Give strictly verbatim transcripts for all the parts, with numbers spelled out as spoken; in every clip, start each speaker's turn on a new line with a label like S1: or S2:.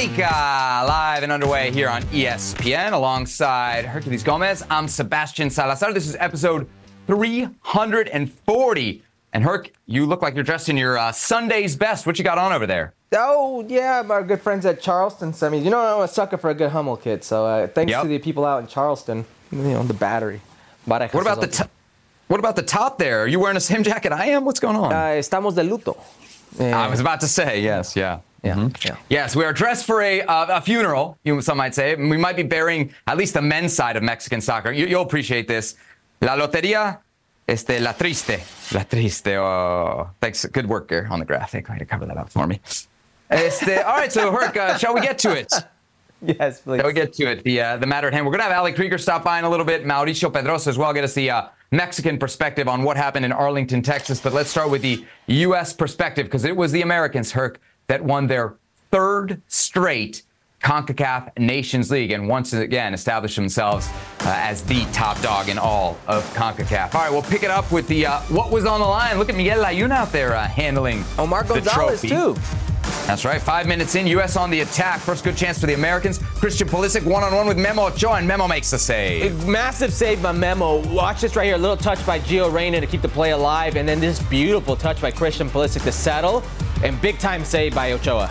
S1: America, live and underway here on E S P N alongside Herculez Gomez. I'm Sebastian Salazar. This is episode three hundred forty. And Herc, you look like you're dressed in your uh, Sunday's best. What you got on over there?
S2: Oh, yeah, our good friends at Charleston sent me. You know, I'm a sucker for a good Hummel kit. So uh, thanks yep. to the people out in Charleston, you know, the battery.
S1: What about the t- What about the top there? Are you wearing the same jacket I am? What's going on?
S2: Uh, estamos de luto.
S1: Yeah. I was about to say, yes, yeah.
S2: Yeah,
S1: mm-hmm.
S2: yeah.
S1: Yes, we are dressed for a uh, a funeral, you some might say. We might be burying at least the men's side of Mexican soccer. You, you'll appreciate this. La lotería, este, la triste. La triste. Oh, thanks. Good work here on the graphic. Way to cover that up for me. Este, all right, so Herc, uh, shall we get to it?
S2: Yes, please.
S1: Shall we get to it? The uh, the matter at hand. We're going to have Ali Krieger stop by in a little bit. Mauricio Pedrosa as well. Get us the uh, Mexican perspective on what happened in Arlington, Texas. But let's start with the U S perspective, because it was the Americans, Herc, that won their third straight CONCACAF Nations League and once again established themselves uh, as the top dog in all of CONCACAF. All right, we'll pick it up with the uh, what was on the line. Look at Miguel Layún out there uh, handling
S2: Omar
S1: the
S2: Gonzalez,
S1: trophy.
S2: too.
S1: That's right. Five minutes in, U S on the attack. First good chance for the Americans. Christian Pulisic one-on-one with Memo Ochoa, and Memo makes the save.
S2: Massive save by Memo. Watch this right here. A little touch by Gio Reyna to keep the play alive, and then this beautiful touch by Christian Pulisic to settle, and big-time save by Ochoa.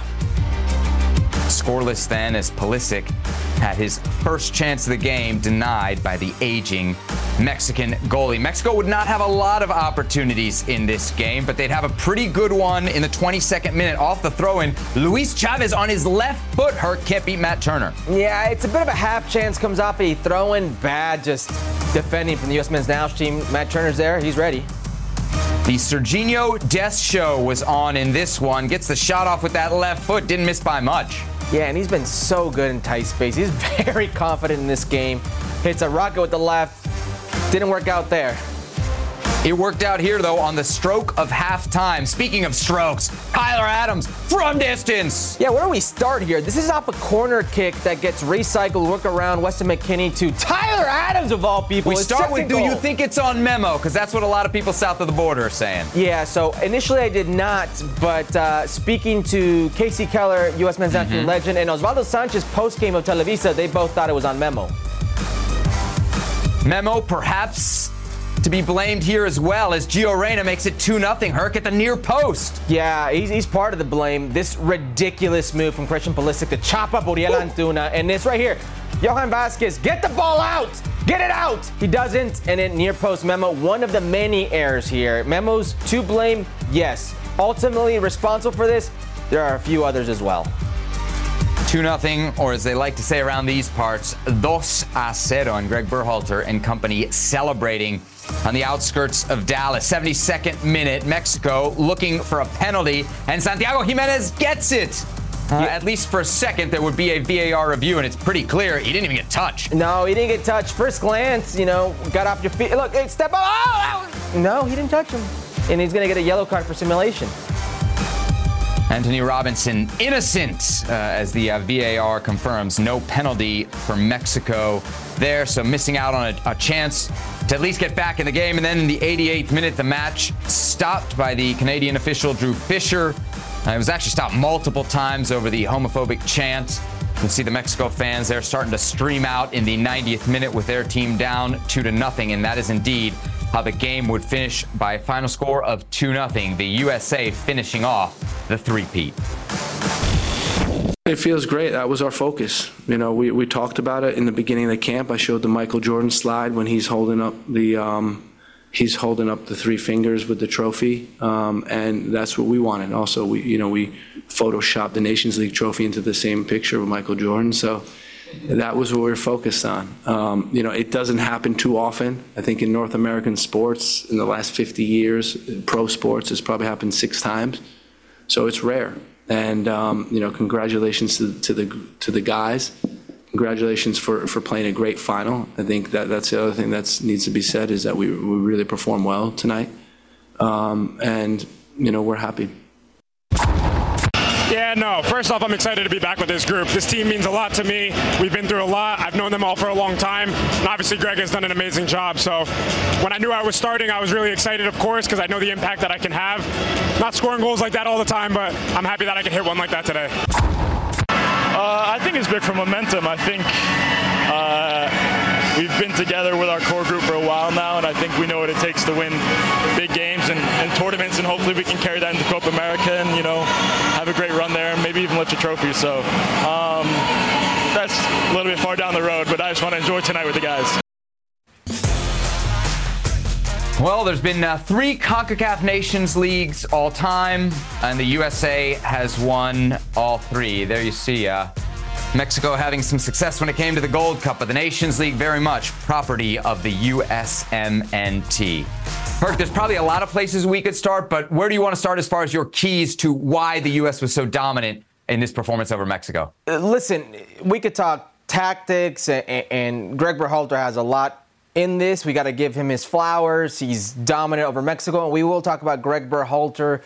S1: Scoreless then as Pulisic had his first chance of the game denied by the aging Mexican goalie. Mexico would not have a lot of opportunities in this game, but they'd have a pretty good one in the twenty-second minute off the throw-in. Luis Chavez on his left foot, Herc, can't beat Matt Turner.
S2: Yeah, it's a bit of a half chance, comes off a throw-in. Bad just defending from the U S men's national team. Matt Turner's there, he's ready.
S1: The Serginho Dest show was on in this one. Gets the shot off with that left foot, didn't miss by much.
S2: Yeah, and he's been so good in tight space. He's very confident in this game. Hits a rocket with the left. Didn't work out there.
S1: It worked out here, though, on the stroke of halftime. Speaking of strokes, Tyler Adams from distance.
S2: Yeah, where do we start here? This is off a corner kick that gets recycled, work around Weston McKennie to Tyler Adams, of all people.
S1: We
S2: His
S1: start with, do
S2: goal.
S1: you think it's on Memo? Because that's what a lot of people south of the border are saying.
S2: Yeah, so initially I did not, but uh, speaking to Casey Keller, U S men's national mm-hmm. legend, and Osvaldo Sanchez post-game of Televisa, they both thought it was on Memo.
S1: Memo, perhaps to be blamed here as well, as Gio Reyna makes it two nothing. Herc at the near post.
S2: Yeah, he's, he's part of the blame. This ridiculous move from Christian Pulisic to chop up Uriel Antuna. And this right here, Johan Vasquez, get the ball out! Get it out! He doesn't, and then near post Memo, one of the many errors here. Memo's to blame, yes. Ultimately responsible for this, there are a few others as well.
S1: two nothing, or as they like to say around these parts, dos a cero, and Greg Berhalter and company celebrating on the outskirts of Dallas. seventy-second minute, Mexico looking for a penalty, and Santiago Jimenez gets it. Uh, yeah. At least for a second, there would be a V A R review, and it's pretty clear he didn't even get touched.
S2: No, he didn't get touched. First glance, you know, got off your feet. Look, hey, step up. Oh, no, he didn't touch him. And he's going to get a yellow card for simulation.
S1: Anthony Robinson, innocent, uh, as the uh, V A R confirms. No penalty for Mexico there, so missing out on a, a chance to at least get back in the game. And then in the eighty-eighth minute, the match stopped by the Canadian official Drew Fisher. Uh, it was actually stopped multiple times over the homophobic chant. You can see the Mexico fans there starting to stream out in the ninetieth minute with their team down two to nothing, and that is indeed how the game would finish by a final score of two nothing. The U S A finishing off the three-peat.
S3: It feels great. That was our focus. You know, we, we talked about it in the beginning of the camp. I showed the Michael Jordan slide when he's holding up the um, he's holding up the three fingers with the trophy, um, and that's what we wanted. Also, we you know we photoshopped the Nations League trophy into the same picture with Michael Jordan. So that was what we were focused on. Um, you know, it doesn't happen too often. I think in North American sports, in the last fifty years, pro sports, it's probably happened six times. So it's rare. And um, you know, congratulations to, to the to the guys. Congratulations for, for playing a great final. I think that that's the other thing that needs to be said is that we we really performed well tonight, um, and you know we're happy.
S4: Yeah, no. First off, I'm excited to be back with this group. This team means a lot to me. We've been through a lot. I've known them all for a long time. And obviously, Greg has done an amazing job. So when I knew I was starting, I was really excited, of course, because I know the impact that I can have. Not scoring goals like that all the time, but I'm happy that I can hit one like that today.
S5: Uh, I think it's big for momentum. I think uh, we've been together with our core group for a while now, and I think we know what it takes to win big games and, and tournaments, and hopefully we can carry that into Copa America and, you know, have a great run there and maybe even lift a trophy. So um, that's a little bit far down the road, but I just want to enjoy tonight with the guys.
S1: Well, there's been uh, three CONCACAF Nations Leagues all time, and the U S A has won all three. There you see uh, Mexico having some success when it came to the Gold Cup, but the Nations League very much property of the U S M N T. Herc, there's probably a lot of places we could start, but where do you want to start as far as your keys to why the U S was so dominant in this performance over Mexico?
S2: Uh, listen, we could talk tactics, and, and Greg Berhalter has a lot in this. We got to give him his flowers. He's dominant over Mexico, and we will talk about Greg Berhalter.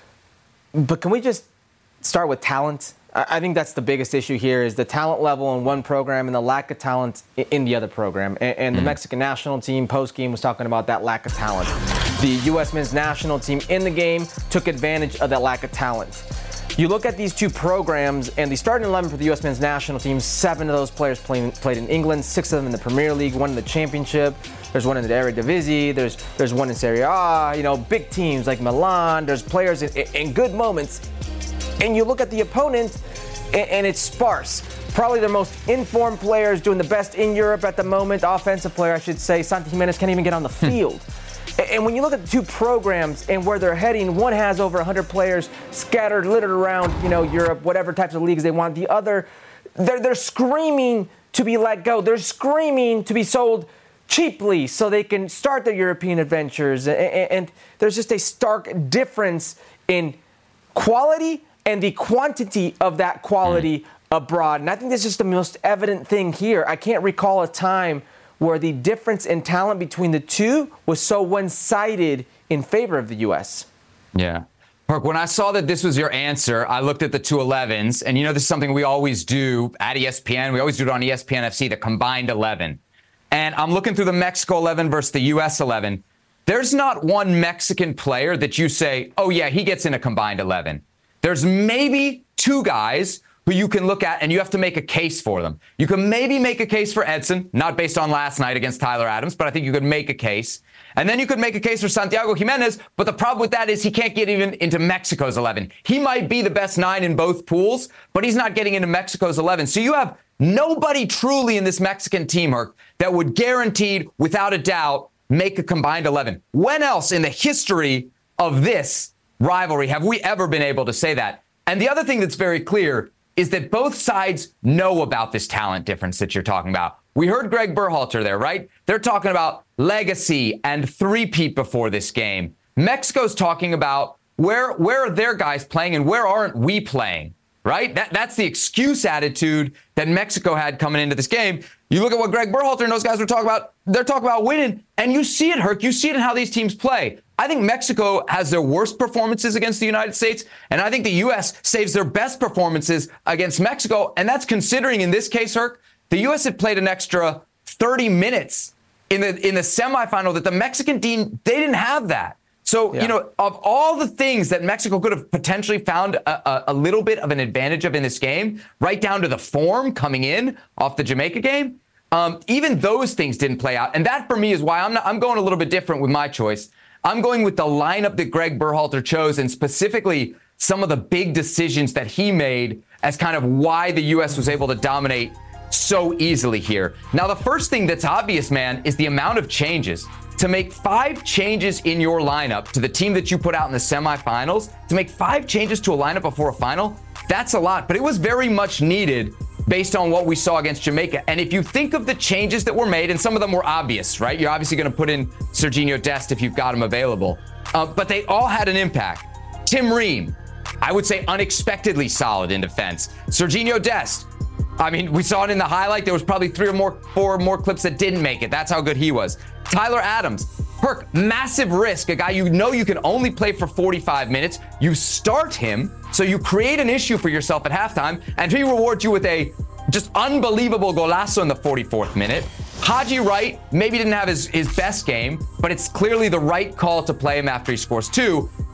S2: But can we just start with talent? I think that's the biggest issue here, is the talent level in one program and the lack of talent in the other program. And, and the mm-hmm. Mexican national team post-game was talking about that lack of talent. The U S men's national team in the game took advantage of that lack of talent. You look at these two programs, and the starting eleven for the U S men's national team, seven of those players played, played in England, six of them in the Premier League, one in the Championship. There's one in the Eredivisie. There's there's one in Serie A. You know, big teams like Milan. There's players in, in good moments. And you look at the opponent, and, and it's sparse. Probably their most informed players, doing the best in Europe at the moment. Offensive player, I should say. Santi Jimenez can't even get on the field. And when you look at the two programs and where they're heading, one has over one hundred players scattered, littered around, you know, Europe, whatever types of leagues they want. The other, they're they're screaming to be let go. They're screaming to be sold cheaply so they can start their European adventures. And, and there's just a stark difference in quality and the quantity of that quality mm-hmm. abroad. And I think this is just the most evident thing here. I can't recall a time where the difference in talent between the two was so one-sided in favor of the U S.
S1: Yeah. Herc, when I saw that this was your answer, I looked at the two elevens, and you know this is something we always do at E S P N. We always do it on E S P N F C, the combined eleven. And I'm looking through the Mexico eleven versus the U S eleven. There's not one Mexican player that you say, oh yeah, he gets in a combined eleven. There's maybe two guys who you can look at, and you have to make a case for them. You can maybe make a case for Edson, not based on last night against Tyler Adams, but I think you could make a case. And then you could make a case for Santiago Jimenez, but the problem with that is he can't get even into Mexico's eleven. He might be the best nine in both pools, but he's not getting into Mexico's eleven. So you have nobody truly in this Mexican team, Herc, that would guaranteed, without a doubt, make a combined eleven. When else in the history of this rivalry have we ever been able to say that? And the other thing that's very clear is that both sides know about this talent difference that you're talking about. We heard Greg Berhalter there, right? They're talking about legacy and three-peat before this game. Mexico's talking about where where are their guys playing and where aren't we playing, right? That That's the excuse attitude that Mexico had coming into this game. You look at what Greg Berhalter and those guys were talking about. They're talking about winning, and you see it, Herc. You see it in how these teams play. I think Mexico has their worst performances against the United States, and I think the U S saves their best performances against Mexico, and that's considering in this case, Herc, the U S had played an extra thirty minutes in the in the semifinal that the Mexican team, they didn't have that. So, yeah. you know, of all the things that Mexico could have potentially found a, a, a little bit of an advantage of in this game, right down to the form coming in off the Jamaica game, um, even those things didn't play out. And that, for me, is why I'm not, I'm going a little bit different with my choice. I'm going with the lineup that Greg Berhalter chose, and specifically some of the big decisions that he made as kind of why the U S was able to dominate so easily here. Now, the first thing that's obvious, man, is the amount of changes. To make five changes in your lineup to the team that you put out in the semifinals, to make five changes to a lineup before a final, that's a lot. But it was very much needed based on what we saw against Jamaica. And if you think of the changes that were made, and some of them were obvious, right? You're obviously going to put in Serginho Dest if you've got him available. Uh, but they all had an impact. Tim Ream, I would say unexpectedly solid in defense. Serginho Dest, I mean, we saw it in the highlight. There was probably three or more, four more clips that didn't make it. That's how good he was. Tyler Adams, Herc, massive risk. A guy you know you can only play for forty-five minutes. You start him, so you create an issue for yourself at halftime, and he rewards you with a just unbelievable golazo in the forty-fourth minute. Haji Wright maybe didn't have his, his best game, but it's clearly the right call to play him after he scores two.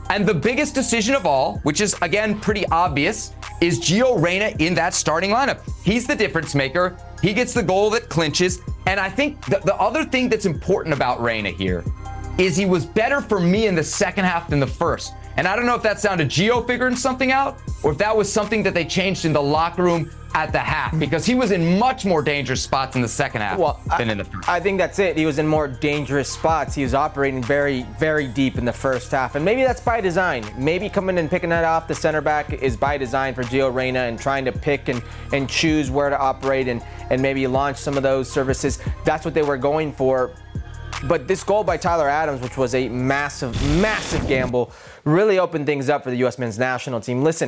S1: And the biggest decision of all, which is, again, pretty obvious, is Gio Reyna in that starting lineup. He's the difference maker. He gets the goal that clinches. And I think the, the other thing that's important about Reyna here is he was better for me in the second half than the first. And I don't know if that's down to Gio figuring something out or if that was something that they changed in the locker room at the half, because he was in much more dangerous spots in the second half
S2: well,
S1: than
S2: I,
S1: in the first.
S2: I think that's it. He was in more dangerous spots. He was operating very, very deep in the first half. And maybe that's by design. Maybe coming and picking that off the center back is by design for Gio Reyna and trying to pick and, and choose where to operate and, and maybe launch some of those services. That's what they were going for. But this goal by Tyler Adams, which was a massive, massive gamble, really opened things up for the U S men's national team. Listen,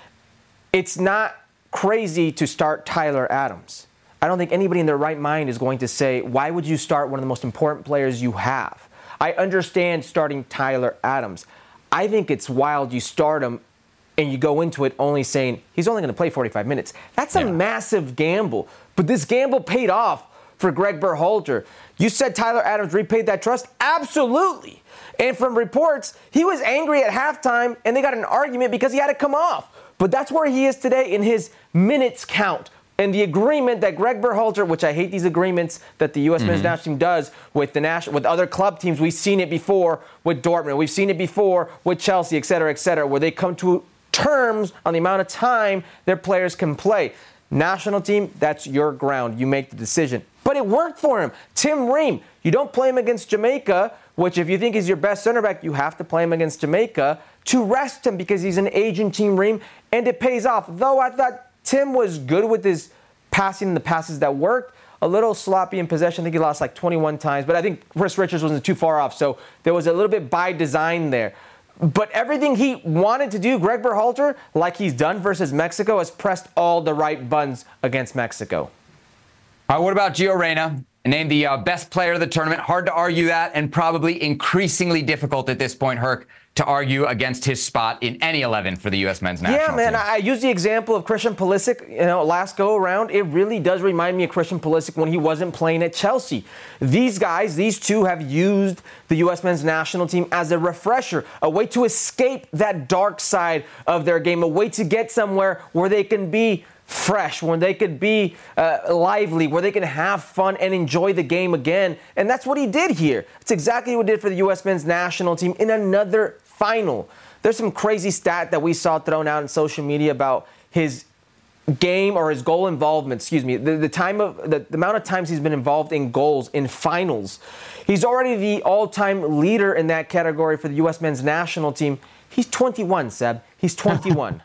S2: it's not crazy to start Tyler Adams. I don't think anybody in their right mind is going to say, why would you start one of the most important players you have? I understand starting Tyler Adams. I think it's wild you start him and you go into it only saying he's only going to play forty-five minutes. That's a yeah. massive gamble. But this gamble paid off for Greg Berhalter. You said Tyler Adams repaid that trust? Absolutely. And from reports, he was angry at halftime and they got in an argument because he had to come off. But that's where he is today in his minutes count. And the agreement that Greg Berhalter, which I hate these agreements that the U S mm-hmm. men's national team does with the national, with other club teams. We've seen it before with Dortmund. We've seen it before with Chelsea, et cetera, et cetera, where they come to terms on the amount of time their players can play. National team, that's your ground. You make the decision. But it worked for him. Tim Ream, you don't play him against Jamaica, which if you think he's your best center back, you have to play him against Jamaica to rest him because he's an aging Team Ream, and it pays off. Though I thought Tim was good with his passing and the passes that worked, a little sloppy in possession. I think he lost like twenty-one times, but I think Chris Richards wasn't too far off, so there was a little bit by design there. But everything he wanted to do, Greg Berhalter, like he's done versus Mexico, has pressed all the right buttons against Mexico.
S1: All right, what about Gio Reyna? Named the uh, best player of the tournament. Hard to argue that, and probably increasingly difficult at this point, Herc, to argue against his spot in any eleven for the U S men's national team.
S2: Yeah, man, I, I use the example of Christian Pulisic, you know, last go around. It really does remind me of Christian Pulisic when he wasn't playing at Chelsea. These guys, these two have used the U S men's national team as a refresher, a way to escape that dark side of their game, a way to get somewhere where they can be fresh, when they could be uh, lively, where they can have fun and enjoy the game again. And that's what he did here. It's exactly what he did for the U S men's national team in another final. There's some crazy stat that we saw thrown out in social media about his game or his goal involvement, excuse me, the, the time of the, the amount of times he's been involved in goals in finals. He's already the all-time leader in that category for the U S men's national team. He's twenty-one, Seb. He's twenty-one.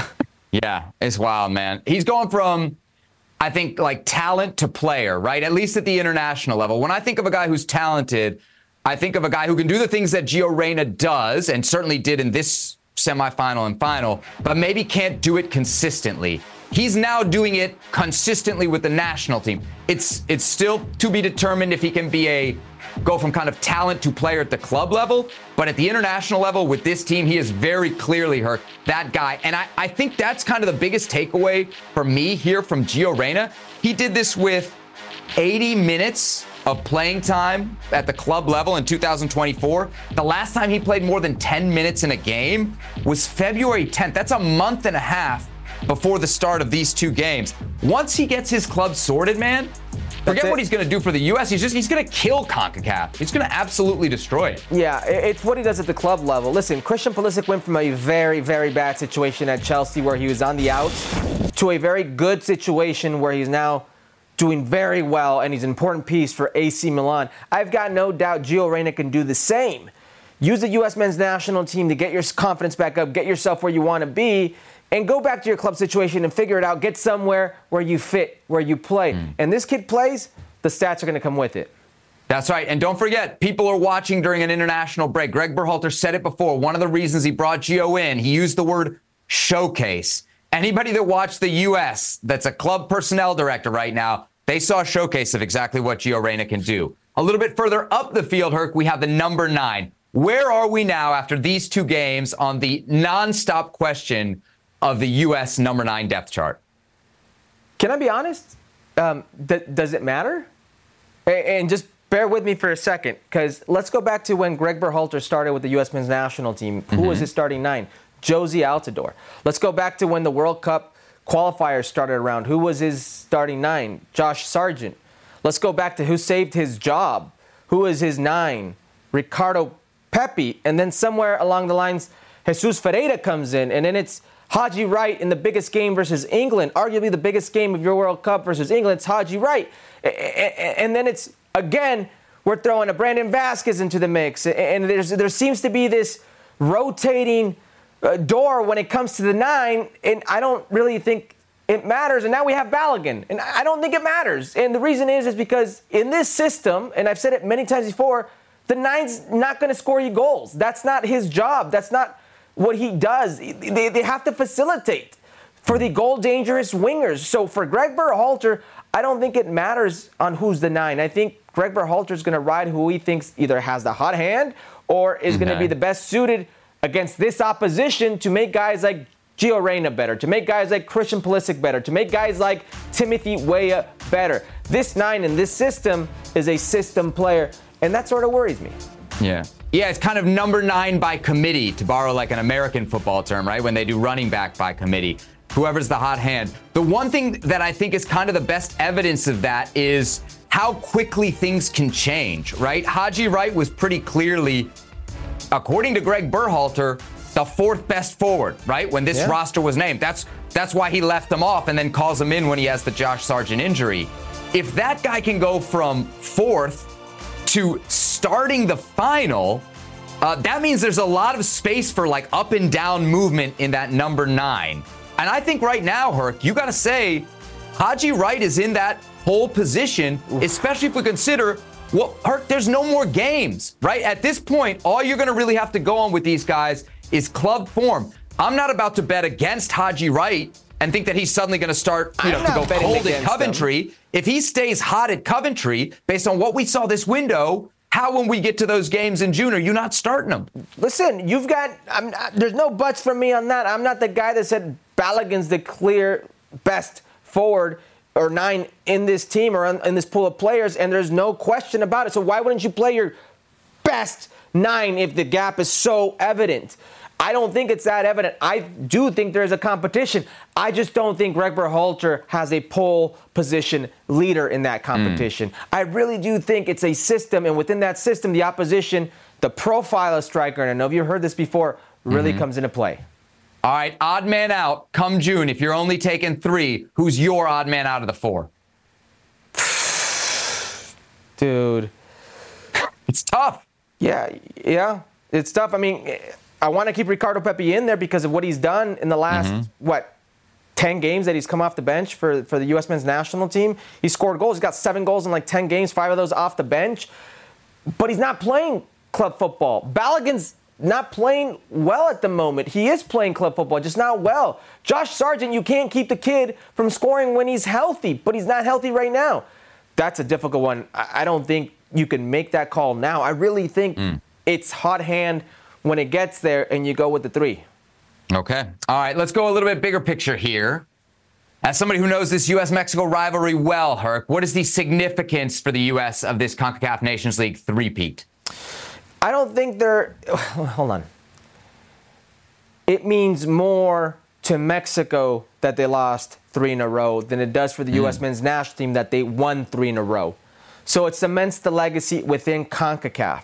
S1: Yeah, it's wild, man. He's going from, I think, like talent to player, right? At least at the international level. When I think of a guy who's talented, I think of a guy who can do the things that Gio Reyna does and certainly did in this semifinal and final, but maybe can't do it consistently. He's now doing it consistently with the national team. It's it's still to be determined if he can be a go from kind of talent to player at the club level, but at the international level with this team, he is very clearly her that guy. And I, I think that's kind of the biggest takeaway for me here from Gio Reyna. He did this with eighty minutes of playing time at the club level in two thousand twenty-four. The last time he played more than ten minutes in a game was February tenth. That's a month and a half before the start of these two games. Once he gets his club sorted, man, forget what he's going to do for the U S. He's just he's going to kill CONCACAF. He's going to absolutely destroy it.
S2: Yeah, it's what he does at the club level. Listen, Christian Pulisic went from a very, very bad situation at Chelsea where he was on the outs to a very good situation where he's now doing very well and he's an important piece for A C Milan. I've got no doubt Gio Reyna can do the same. Use the U S men's national team to get your confidence back up, get yourself where you want to be, and go back to your club situation and figure it out. Get somewhere where you fit, where you play. Mm. And this kid plays, the stats are going to come with it.
S1: That's right. And don't forget, people are watching during an international break. Greg Berhalter said it before. One of the reasons he brought Gio in, he used the word showcase. Anybody that watched the U S that's a club personnel director right now, they saw a showcase of exactly what Gio Reyna can do. A little bit further up the field, Herc, we have the number nine. Where are we now after these two games on the nonstop question of the U S number nine depth chart?
S2: Can I be honest? Um, th- does it matter? And just bear with me for a second, because let's go back to when Greg Berhalter started with the U S men's national team. Who mm-hmm. was his starting nine? Josie Altidore. Let's go back to when the World Cup qualifiers started around. Who was his starting nine? Josh Sargent. Let's go back to who saved his job. Who was his nine? Ricardo Pepi. And then somewhere along the lines, Jesus Ferreira comes in, and then it's Haji Wright in the biggest game versus England, arguably the biggest game of your World Cup versus England. It's Haji Wright. And then it's, again, we're throwing a Brandon Vasquez into the mix. And there's, there seems to be this rotating uh, door when it comes to the nine, and I don't really think it matters. And now we have Balogun, and I don't think it matters. And the reason is, is because in this system, and I've said it many times before, the nine's not going to score you goals. That's not his job. That's not what he does. They, they have to facilitate for the goal-dangerous wingers. So for Greg Berhalter, I don't think it matters on who's the nine. I think Greg Berhalter is going to ride who he thinks either has the hot hand or is okay. going to be the best suited against this opposition to make guys like Gio Reyna better, to make guys like Christian Pulisic better, to make guys like Timothy Weah better. This nine in this system is a system player, and that sort of worries me.
S1: Yeah. Yeah, it's kind of number nine by committee, to borrow like an American football term, right? When they do running back by committee. Whoever's the hot hand. The one thing that I think is kind of the best evidence of that is how quickly things can change, right? Haji Wright was pretty clearly, according to Greg Berhalter, the fourth best forward, right? When this yeah. roster was named. That's that's why he left them off and then calls him in when he has the Josh Sargent injury. If that guy can go from fourth to starting the final, uh, that means there's a lot of space for like up and down movement in that number nine. And I think right now, Herc, you got to say Haji Wright is in that whole position, especially if we consider, well, Herc, there's no more games, right? At this point, all you're going to really have to go on with these guys is club form. I'm not about to bet against Haji Wright and think that he's suddenly going to start, you know, to go cold at Coventry. Them. If he stays hot at Coventry, based on what we saw this window, how, when we get to those games in June, are you not starting them?
S2: Listen, you've got, I'm not, there's no buts from me on that. I'm not the guy that said Balogun's the clear best forward or nine in this team or in this pool of players, and there's no question about it. So why wouldn't you play your best nine if the gap is so evident? I don't think it's that evident. I do think there's a competition. I just don't think Greg Berhalter has a pole position leader in that competition. Mm. I really do think it's a system, and within that system, the opposition, the profile of striker, and I know you've heard this before, really mm-hmm. comes into play.
S1: All right, odd man out come June. If you're only taking three, who's your odd man out of the four?
S2: Dude.
S1: It's tough.
S2: Yeah, yeah, it's tough. I mean, I want to keep Ricardo Pepi in there because of what he's done in the last, mm-hmm. what, ten games that he's come off the bench for, for the U S men's national team. He scored goals. He's got seven goals in like ten games, five of those off the bench. But he's not playing club football. Balogun's not playing well at the moment. He is playing club football, just not well. Josh Sargent, you can't keep the kid from scoring when he's healthy, but he's not healthy right now. That's a difficult one. I don't think you can make that call now. I really think mm. it's hot hand when it gets there, and you go with the three.
S1: Okay. All right, let's go a little bit bigger picture here. As somebody who knows this U S Mexico rivalry well, Herc, what is the significance for the U S of this CONCACAF Nations League three-peat?
S2: I don't think they're... Hold on. It means more to Mexico that they lost three in a row than it does for the mm. U S men's national team that they won three in a row. So it cements the legacy within CONCACAF.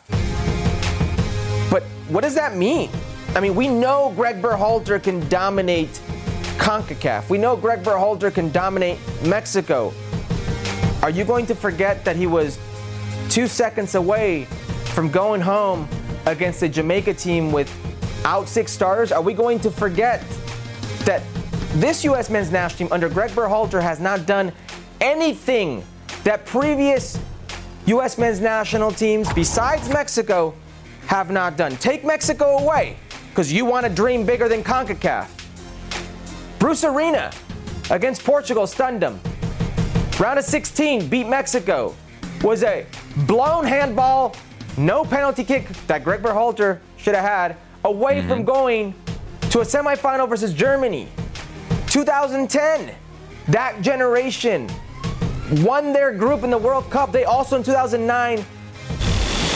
S2: But what does that mean? I mean, we know Greg Berhalter can dominate CONCACAF. We know Greg Berhalter can dominate Mexico. Are you going to forget that he was two seconds away from going home against the Jamaica team without six starters? Are we going to forget that this U S men's national team under Greg Berhalter has not done anything that previous U S men's national teams, besides Mexico, have not done? Take Mexico away, because you want to dream bigger than CONCACAF. Bruce Arena against Portugal stunned them. Round of sixteen, beat Mexico. Was a blown handball, no penalty kick that Greg Berhalter should have had, away mm-hmm. from going to a semifinal versus Germany. two thousand ten, that generation won their group in the World Cup. They also in two thousand nine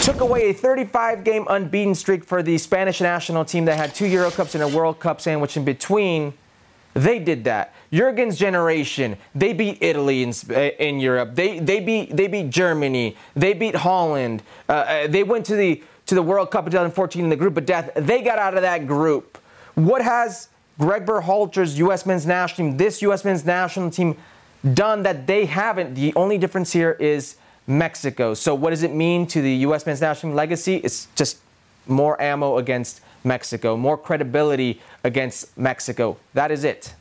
S2: took away a thirty-five game unbeaten streak for the Spanish national team that had two Euro Cups and a World Cup sandwich in between. They did that. Jurgen's generation, they beat Italy in, in Europe. They they beat they beat Germany. They beat Holland. Uh, they went to the to the World Cup in twenty fourteen in the group of death. They got out of that group. What has Greg Berhalter's U S men's national team, this U S men's national team, done that they haven't? The only difference here is Mexico. So what does it mean to the U S men's national team legacy? It's just more ammo against Mexico, more credibility against Mexico. That is it.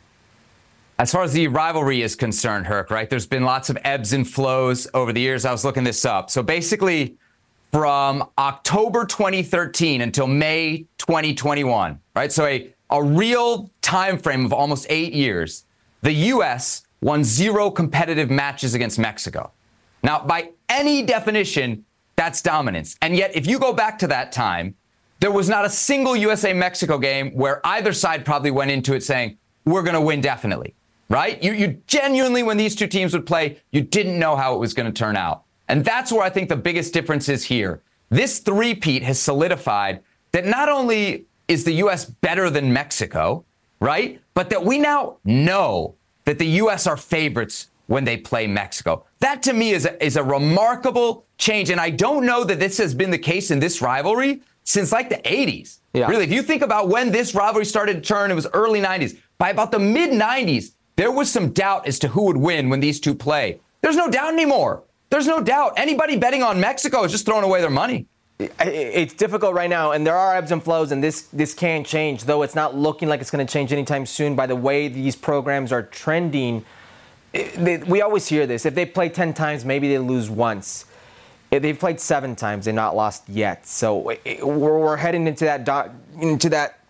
S1: As far as the rivalry is concerned, Herc, right, there's been lots of ebbs and flows over the years. I was looking this up. So basically, from October twenty thirteen until May twenty twenty-one, right, so a, a real time frame of almost eight years, the U S won zero competitive matches against Mexico. Now, by any definition, that's dominance. And yet, if you go back to that time, there was not a single U S A-Mexico game where either side probably went into it saying, we're going to win definitely, right? You, you genuinely, when these two teams would play, you didn't know how it was going to turn out. And that's where I think the biggest difference is here. This three-peat has solidified that not only is the U S better than Mexico, right, but that we now know that the U S are favorites when they play Mexico. That, to me, is a, is a remarkable change. And I don't know that this has been the case in this rivalry since like the eighties. Yeah. Really, if you think about when this rivalry started to turn, it was early nineties. By about the mid nineties, there was some doubt as to who would win when these two play. There's no doubt anymore. There's no doubt. Anybody betting on Mexico is just throwing away their money.
S2: It's difficult right now, and there are ebbs and flows, and this this can change, though it's not looking like it's going to change anytime soon by the way these programs are trending. We always hear this. If they play ten times, maybe they lose once. If they've played seven times, they're not lost yet. So we're heading into that do- into that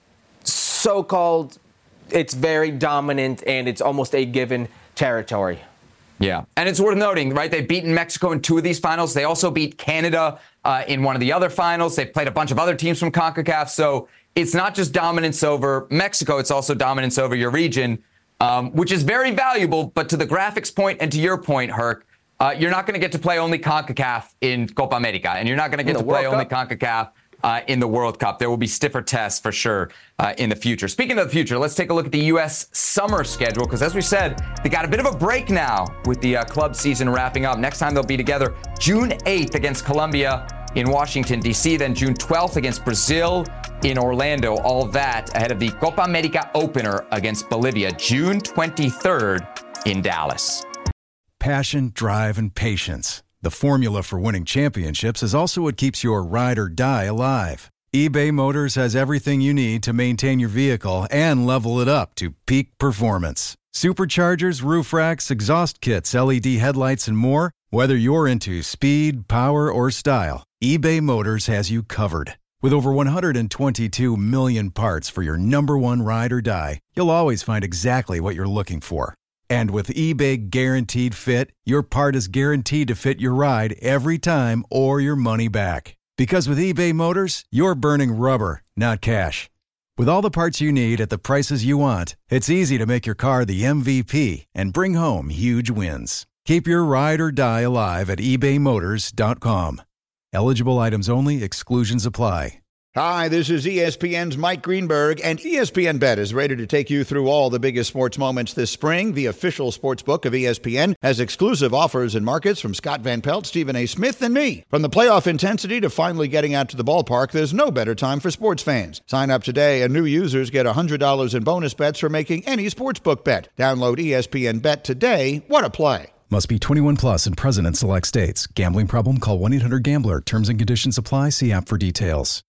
S2: so-called, it's very dominant and it's almost a given territory.
S1: Yeah, and it's worth noting, right? They've beaten Mexico in two of these finals. They also beat Canada uh, in one of the other finals. They've played a bunch of other teams from CONCACAF. So it's not just dominance over Mexico. It's also dominance over your region, um, which is very valuable. But to the graphics point and to your point, Herc, uh, you're not going to get to play only CONCACAF in Copa America, and you're not going to get to play only CONCACAF Uh, in the World Cup. There will be stiffer tests for sure uh, in the future. Speaking of the future, let's take a look at the U S summer schedule, because as we said, they got a bit of a break now with the uh, club season wrapping up. Next time they'll be together June eighth against Colombia in Washington, D C, then June twelfth against Brazil in Orlando. All of that ahead of the Copa America opener against Bolivia, June twenty-third in Dallas.
S6: Passion, drive, and patience. The formula for winning championships is also what keeps your ride or die alive. eBay Motors has everything you need to maintain your vehicle and level it up to peak performance. Superchargers, roof racks, exhaust kits, L E D headlights, and more. Whether you're into speed, power, or style, eBay Motors has you covered. With over one hundred twenty-two million parts for your number one ride or die, you'll always find exactly what you're looking for. And with eBay Guaranteed Fit, your part is guaranteed to fit your ride every time or your money back. Because with eBay Motors, you're burning rubber, not cash. With all the parts you need at the prices you want, it's easy to make your car the M V P and bring home huge wins. Keep your ride or die alive at ebay motors dot com. Eligible items only. Exclusions apply.
S7: Hi, this is E S P N's Mike Greenberg, and E S P N Bet is ready to take you through all the biggest sports moments this spring. The official sports book of E S P N has exclusive offers and markets from Scott Van Pelt, Stephen A. Smith, and me. From the playoff intensity to finally getting out to the ballpark, there's no better time for sports fans. Sign up today, and new users get one hundred dollars in bonus bets for making any sportsbook bet. Download E S P N Bet today. What a play.
S6: Must be twenty-one plus and present in select states. Gambling problem? Call one eight hundred gambler. Terms and conditions apply. See app for details.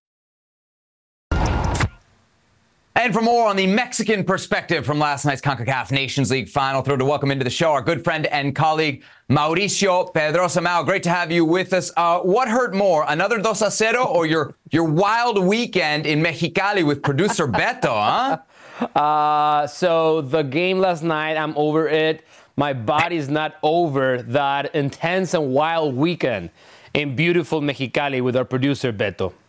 S1: And for more on the Mexican perspective from last night's CONCACAF Nations League final, thrilled to welcome into the show our good friend and colleague, Mauricio Pedrosa. Mau, great to have you with us. Uh, what hurt more, another dos a cero or your, your wild weekend in Mexicali with producer Beto, huh?
S8: Uh, so the game last night, I'm over it. My body's not over that intense and wild weekend in beautiful Mexicali with our producer Beto.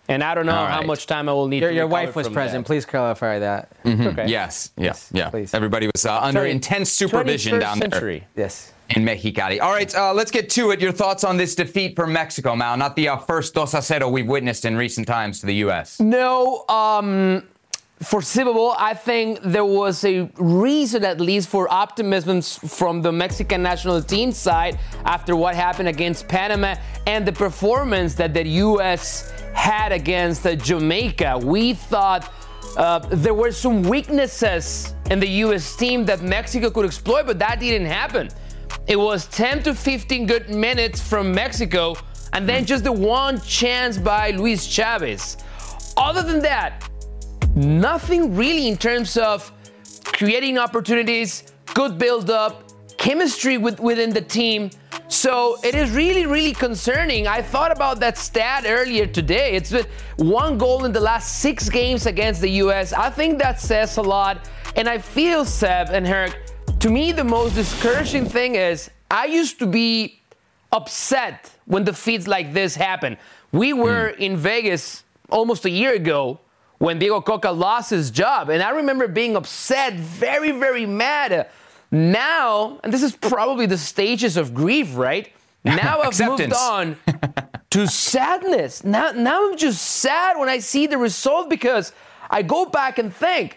S8: And I don't know
S1: All
S8: how
S1: right.
S8: much time I will need
S2: Your,
S8: to
S2: your
S8: recover
S2: wife was
S8: from
S2: present.
S8: that.
S2: Please clarify that.
S1: Mhm.
S8: Okay.
S1: Yes, yeah,
S2: Yes,
S1: yeah.
S2: please.
S1: Everybody was uh, under
S8: Twenty-
S1: intense supervision down there
S8: twenty-first century.
S2: Yes.
S1: in Mexicali. All right, uh, let's get to it. Your thoughts on this defeat for Mexico, Mal? Not the uh, first dos a cero we've witnessed in recent times to the U S.
S8: No, um, foreseeable. I think there was a reason, at least, for optimism from the Mexican national team side after what happened against Panama and the performance that the U S had against uh, Jamaica. We thought uh, there were some weaknesses in the U S team that Mexico could exploit, but that didn't happen. It was ten to fifteen good minutes from Mexico, and then just the one chance by Luis Chavez. Other than that, nothing really in terms of creating opportunities, good build-up, chemistry with, within the team. So it is really, really concerning. I thought about that stat earlier today. It's been one goal in the last six games against the U S. I think that says a lot. And I feel, Seb and Herc, to me, the most discouraging thing is I used to be upset when defeats like this happen. We were mm. in Vegas almost a year ago when Diego Coca lost his job. And I remember being upset, very, very mad. Now, and this is probably the stages of grief, right? Now I've moved on to sadness. Now, now I'm just sad when I see the result because I go back and think,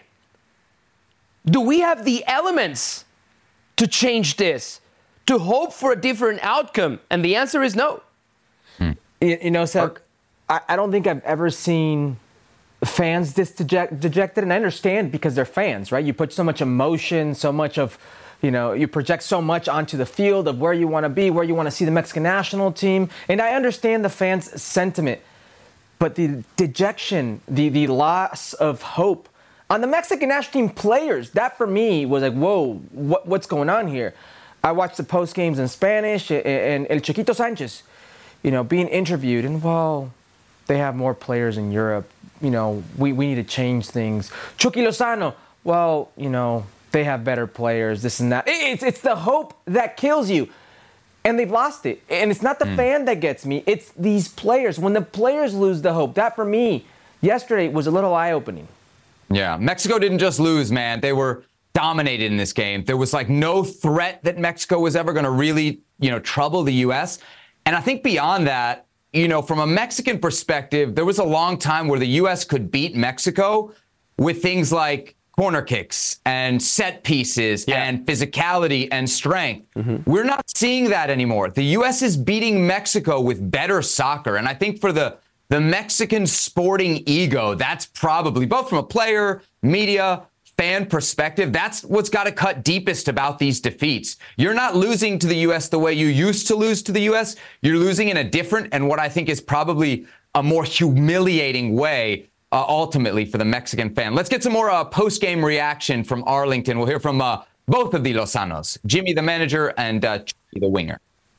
S8: do we have the elements to change this, to hope for a different outcome? And the answer is no.
S2: Hmm. You, you know, Seth, I, I don't think I've ever seen fans this deject, dejected, and I understand because they're fans, right? You put so much emotion, so much of, you know, you project so much onto the field of where you want to be, where you want to see the Mexican national team, and I understand the fans' sentiment, but the dejection, the the loss of hope on the Mexican national team players, that for me was like, whoa, what, what's going on here? I watched the post games in Spanish, and El Chiquito Sánchez, you know, being interviewed, and well, they have more players in Europe. You know, we, we need to change things. Chucky Lozano, well, you know, they have better players, this and that. It's, it's the hope that kills you. And they've lost it. And it's not the mm. fan that gets me. It's these players. When the players lose the hope, that for me, yesterday was a little eye-opening.
S1: Yeah, Mexico didn't just lose, man. They were dominated in this game. There was like no threat that Mexico was ever going to really, you know, trouble the U S. And I think beyond that, you know, from a Mexican perspective, there was a long time where the U S could beat Mexico with things like corner kicks and set pieces yeah. and physicality and strength. Mm-hmm. We're not seeing that anymore. The U S is beating Mexico with better soccer. And I think for the, the Mexican sporting ego, that's probably, both from a player, media, fan perspective, that's what's got to cut deepest about these defeats. You're not losing to the U S the way you used to lose to the U S. You're losing in a different and what I think is probably a more humiliating way uh, ultimately for the Mexican fan. Let's get some more uh, post-game reaction from Arlington. We'll hear from uh, both of the Lozanos, Jimmy the manager and uh, Chucky the winger.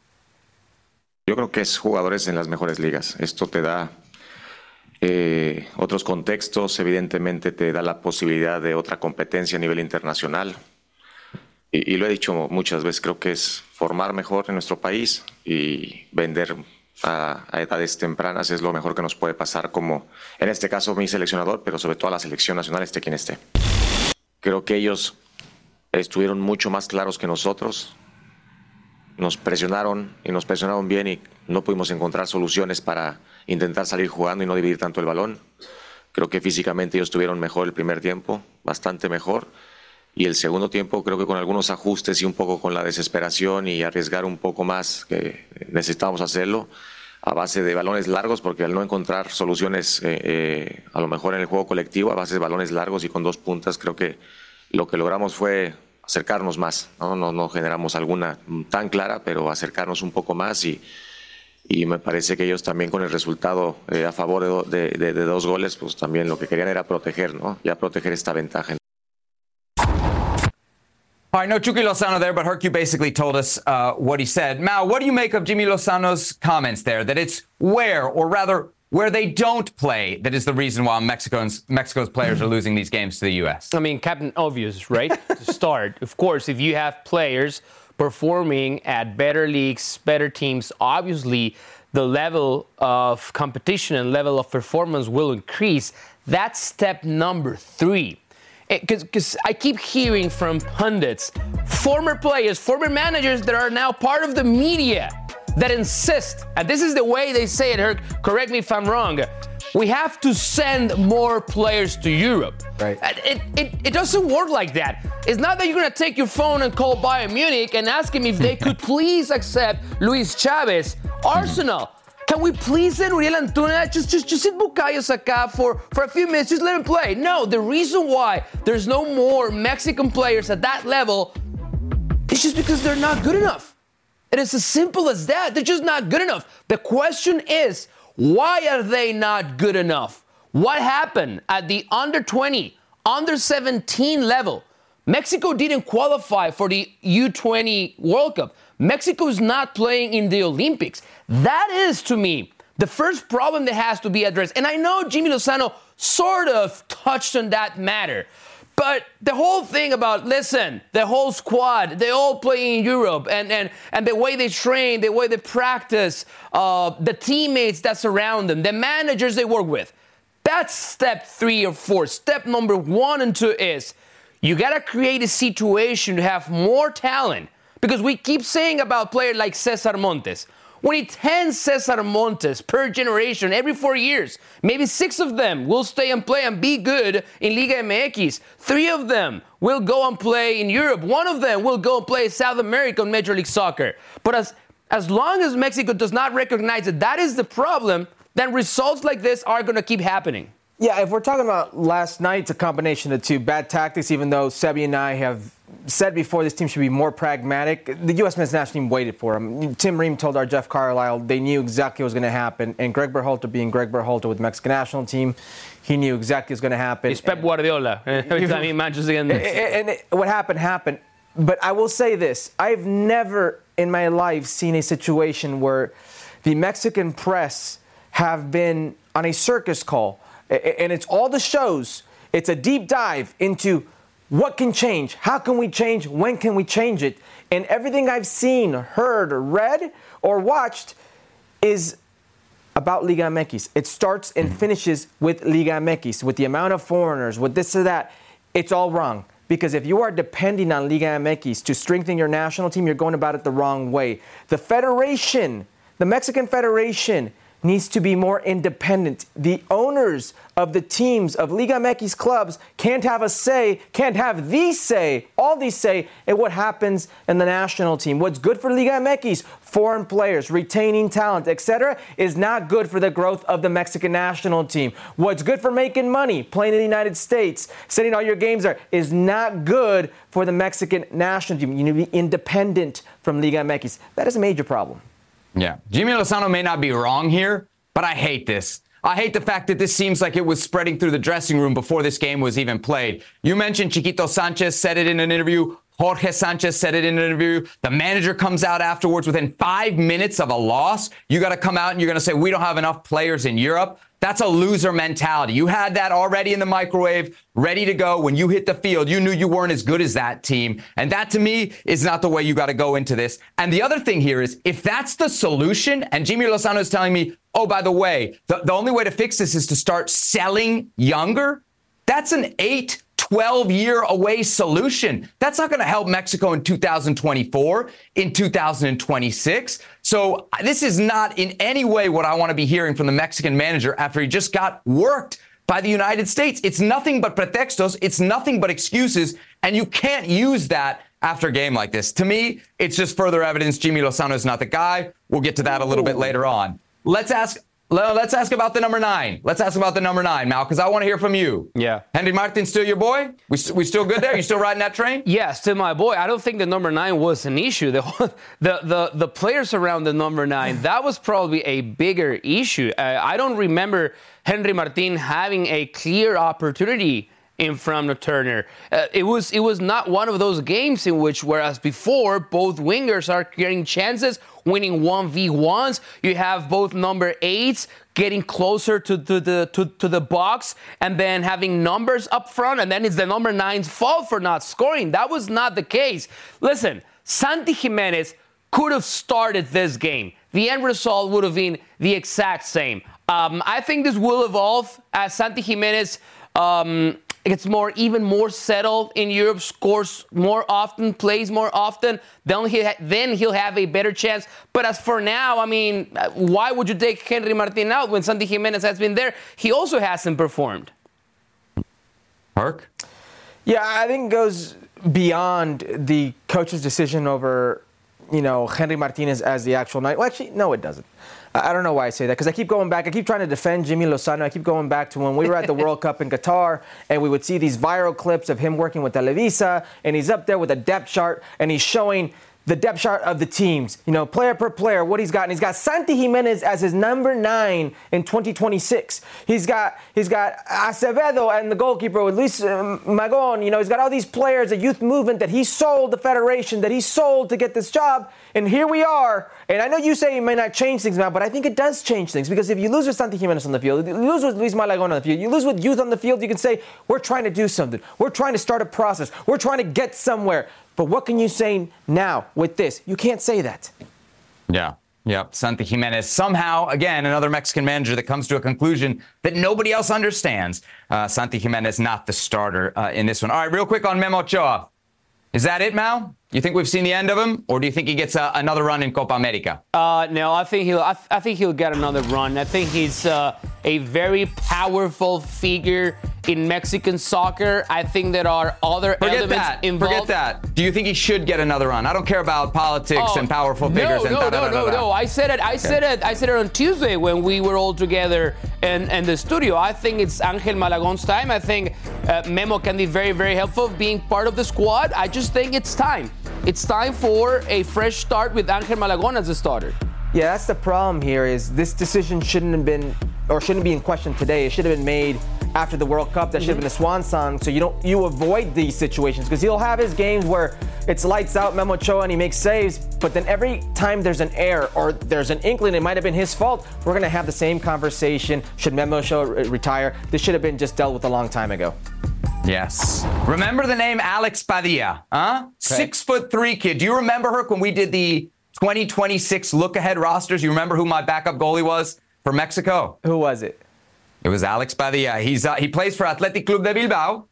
S9: Yo creo que es jugadores en las mejores ligas. Esto te da Eh, otros contextos, evidentemente te da la posibilidad de otra competencia a nivel internacional y, y lo he dicho muchas veces, creo que es formar mejor en nuestro país y vender a, a edades tempranas es lo mejor que nos puede pasar, como en este caso mi seleccionador, pero sobre todo a la selección nacional, esté quien esté. Creo que ellos estuvieron mucho más claros que nosotros, nos presionaron y nos presionaron bien y no pudimos encontrar soluciones para intentar salir jugando y no dividir tanto el balón. Creo que físicamente ellos estuvieron mejor el primer tiempo, bastante mejor, y el segundo tiempo creo que con algunos ajustes y un poco con la desesperación y arriesgar un poco más, que necesitábamos hacerlo, a base de balones largos, porque al no encontrar soluciones eh, eh, a lo mejor en el juego colectivo, a base de balones largos y con dos puntas, creo que lo que logramos fue acercarnos más, ¿no? No, no generamos alguna tan clara, pero acercarnos un poco más y, y me parece que ellos también con el resultado eh, a favor de, de, de dos goles, pues también lo que querían era proteger, ¿no? Ya proteger esta ventaja.
S1: All right, no Chucky Lozano there, but Herc, you basically told us uh, what he said. Mal, what do you make of Jimmy Lozano's comments there, that it's where, or rather where they don't play, that is the reason why Mexico's, Mexico's players are losing these games to the U S?
S8: I mean, Captain Obvious, right? To start. Of course, if you have players performing at better leagues, better teams, obviously the level of competition and level of performance will increase. That's step number three. Because I keep hearing from pundits, former players, former managers that are now part of the media that insist, and this is the way they say it, Herc, correct me if I'm wrong, we have to send more players to Europe.
S2: Right.
S8: It, it, it doesn't work like that. It's not that you're going to take your phone and call Bayern Munich and ask him if they could please accept Luis Chavez. Arsenal, can we please send Uriel Antuna? Just, just, just sit Bukayo Saka for, for a few minutes. Just let him play. No, the reason why there's no more Mexican players at that level is just because they're not good enough. It is as simple as that. They're just not good enough. The question is, why are they not good enough? What happened at the under twenty, under seventeen level? Mexico didn't qualify for the U twenty World Cup. Mexico is not playing in the Olympics. That is, to me, the first problem that has to be addressed. And I know Jimmy Lozano sort of touched on that matter. But the whole thing about, listen, the whole squad, they all play in Europe, and, and, and the way they train, the way they practice, uh, the teammates that surround them, the managers they work with. That's step three or four. Step number one and two is you got to create a situation to have more talent. Because we keep saying about players like Cesar Montes. We need ten Cesar Montes per generation every four years. Maybe six of them will stay and play and be good in Liga M X. Three of them will go and play in Europe. One of them will go and play South American Major League Soccer. But as, as long as Mexico does not recognize that that is the problem, then results like this are going to keep happening.
S2: Yeah, if we're talking about last night, it's a combination of two bad tactics, even though Sebi and I have said before this team should be more pragmatic. The U S men's national team waited for him. Tim Ream told our Jeff Carlisle they knew exactly what was going to happen. And Greg Berhalter, being Greg Berhalter with the Mexican national team, he knew exactly what was going to happen.
S8: It's Pep Guardiola every time he matches again.
S2: And, and it, what happened, happened. But I will say this. I've never in my life seen a situation where the Mexican press have been on a circus call. And it's all the shows. It's a deep dive into what can change, how can we change, when can we change it. And everything I've seen, heard, read, or watched is about Liga M X. It starts and finishes with Liga M X, with the amount of foreigners, with this or that. It's all wrong. Because if you are depending on Liga M X to strengthen your national team, you're going about it the wrong way. The Federation, the Mexican Federation, needs to be more independent. The owners of the teams of Liga M X clubs can't have a say, can't have the say, all the say in what happens in the national team. What's good for Liga M X, foreign players, retaining talent, et cetera, is not good for the growth of the Mexican national team. What's good for making money, playing in the United States, sending all your games there, is not good for the Mexican national team. You need to be independent from Liga M X. That is a major problem.
S1: Yeah. Jimmy Lozano may not be wrong here, but I hate this. I hate the fact that this seems like it was spreading through the dressing room before this game was even played. You mentioned Chiquito Sanchez said it in an interview. Jorge Sanchez said it in an interview. The manager comes out afterwards within five minutes of a loss. You got to come out and you're going to say, we don't have enough players in Europe. That's a loser mentality. You had that already in the microwave, ready to go. When you hit the field, you knew you weren't as good as that team. And that, to me, is not the way you got to go into this. And the other thing here is, if that's the solution, and Jimmy Lozano is telling me, oh, by the way, the, the only way to fix this is to start selling younger, that's an eight, twelve-year away solution. That's not going to help Mexico in two thousand twenty-four, in two thousand twenty-six. So this is not in any way what I want to be hearing from the Mexican manager after he just got worked by the United States. It's nothing but pretextos. It's nothing but excuses. And you can't use that after a game like this. To me, it's just further evidence Jimmy Lozano is not the guy. We'll get to that a little bit later on. Let's ask... Let's ask about the number nine. Let's ask about the number nine, Mal, because I want to hear from you.
S8: Yeah.
S1: Henry Martin, still your boy? We, we still good there? You still riding that train?
S8: Yeah, still my boy. I don't think the number nine was an issue. The the the, the players around the number nine, that was probably a bigger issue. Uh, I don't remember Henry Martin having a clear opportunity in front of Turner. Uh, it was it was not one of those games in which, whereas before, both wingers are getting chances, winning one v ones. You have both number eights getting closer to, to the to, to the box and then having numbers up front, and then it's the number nine's fault for not scoring. That was not the case. Listen, Santi Jimenez could have started this game. the end result would have been the exact same. Um, I think this will evolve as Santi Giménez um, gets more, even more settled in Europe, scores more often, plays more often. Then he ha- then he'll have a better chance. But as for now, I mean, why would you take Henry Martin out when Santi Giménez has been there? He also hasn't performed.
S1: Herc?
S2: Yeah, I think it goes beyond the coach's decision over, you know, Henry Martinez as the actual night. Well, actually, no, it doesn't. I don't know why I say that, because I keep going back. I keep trying to defend Jimmy Lozano. I keep going back to when we were at the World Cup in Qatar, and we would see these viral clips of him working with Televisa, and he's up there with a depth chart, and he's showing the depth chart of the teams, you know, player per player, what he's got. And he's got Santi Giménez as his number nine in twenty twenty-six. He's got he's got Acevedo and the goalkeeper with Luis uh, Magon. You know, he's got all these players, a youth movement that he sold the federation, that he sold to get this job. And here we are. And I know you say it may not change things now, but I think it does change things. Because if you lose with Santi Giménez on the field, you lose with Luis Malagon on the field, you lose with youth on the field, you can say, we're trying to do something. We're trying to start a process. We're trying to get somewhere. But what can you say now with this? You can't say that.
S1: Yeah. Yep. Santi Giménez, somehow, again, another Mexican manager that comes to a conclusion that nobody else understands. Uh, Santi Giménez not the starter uh, in this one. All right, real quick on Memo Ochoa. Is that it, Mal? You think we've seen the end of him, or do you think he gets uh, another run in Copa America?
S8: Uh, no, I think he'll. I, th- I think he'll get another run. I think he's uh, a very powerful figure in Mexican soccer. I think there are other
S1: Forget
S8: elements
S1: that.
S8: involved.
S1: Forget that. Do you think he should get another run? I don't care about politics
S8: Oh,
S1: and powerful figures.
S8: No,
S1: and
S8: no,
S1: da, da,
S8: no,
S1: da,
S8: no,
S1: da, da.
S8: no. I said it. I said it. I said it on Tuesday when we were all together in, in the studio. I think it's Angel Malagon's time. I think uh, Memo can be very, very helpful being part of the squad. I just think it's time. It's time for a fresh start with Angel Malagon as a starter.
S2: Yeah, that's the problem here is this decision shouldn't have been, or shouldn't be in question today. It should have been made after the World Cup. That should have been a swan song, so you don't you avoid these situations, because he'll have his games where it's lights out, Memo Ochoa, and he makes saves, but then every time there's an error or there's an inkling it might have been his fault, we're going to have the same conversation. Should Memo Ochoa re- retire? This should have been just dealt with a long time ago.
S1: Yes. Remember the name Alex Padilla, huh? Okay. Six foot three kid. Do you remember her when we did the twenty twenty-six look-ahead rosters? You remember who my backup goalie was for Mexico?
S2: Who was it?
S1: It was Alex Padilla. He's uh, he plays for Athletic Club de Bilbao,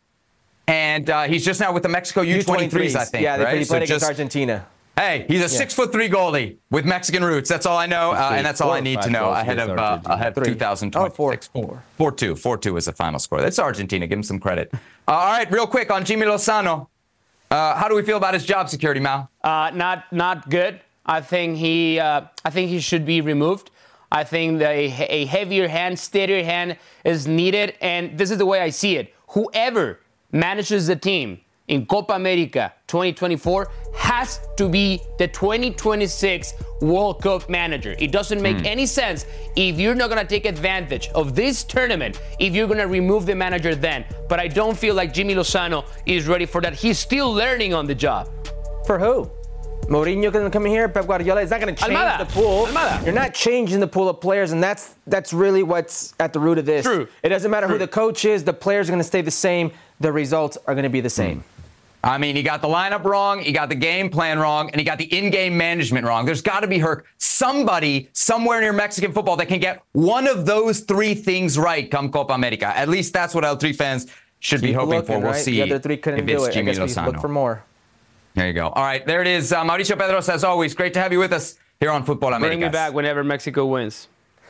S1: and uh, he's just now with the Mexico U twenty-threes, I think.
S2: Yeah, they,
S1: right?
S2: he played
S1: so
S2: against
S1: just,
S2: Argentina.
S1: Hey, he's a yeah. six foot three goalie with Mexican roots. That's all I know, uh, and that's all I need to know ahead of uh, ahead of two thousand twenty-six.
S2: Oh, four.
S1: four two. four two is the final score. That's Argentina. Give him some credit. Uh, all right, real quick on Jimmy Lozano. Uh, how do we feel about his job security, Mal?
S8: Uh, not not good. I think he uh, I think he should be removed. I think that a, a heavier hand, steadier hand is needed, and this is the way I see it. Whoever manages the team in Copa America twenty twenty-four has to be the twenty twenty-six World Cup manager. It doesn't make mm. any sense if you're not going to take advantage of this tournament, if you're going to remove the manager then. But I don't feel like Jimmy Lozano is ready for that. He's still learning on the job.
S2: For who? Mourinho going to come in here? Pep Guardiola is not going to change
S8: Almada.
S2: the pool.
S8: Almada.
S2: You're not changing the pool of players, and that's that's really what's at the root of this.
S8: True.
S2: It doesn't matter
S8: True.
S2: who the coach is. The players are going to stay the same. The results are going to be the same. Mm.
S1: I mean, he got the lineup wrong, he got the game plan wrong, and he got the in-game management wrong. There's got to be, Herc, somebody somewhere near Mexican football that can get one of those three things right come Copa America. At least that's what El Tri fans should
S2: Keep
S1: be hoping
S2: looking,
S1: for. We'll
S2: right?
S1: see
S2: The other three couldn't
S1: if
S2: do
S1: it's
S2: it.
S1: Jimmy
S2: I guess we
S1: Lozano.
S2: look for more.
S1: There you go. All right, there it is. Uh, Mauricio Pedros, as always, great to have you with us here on Football Americas.
S8: Bring me back whenever Mexico wins.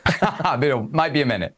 S1: It might be a minute.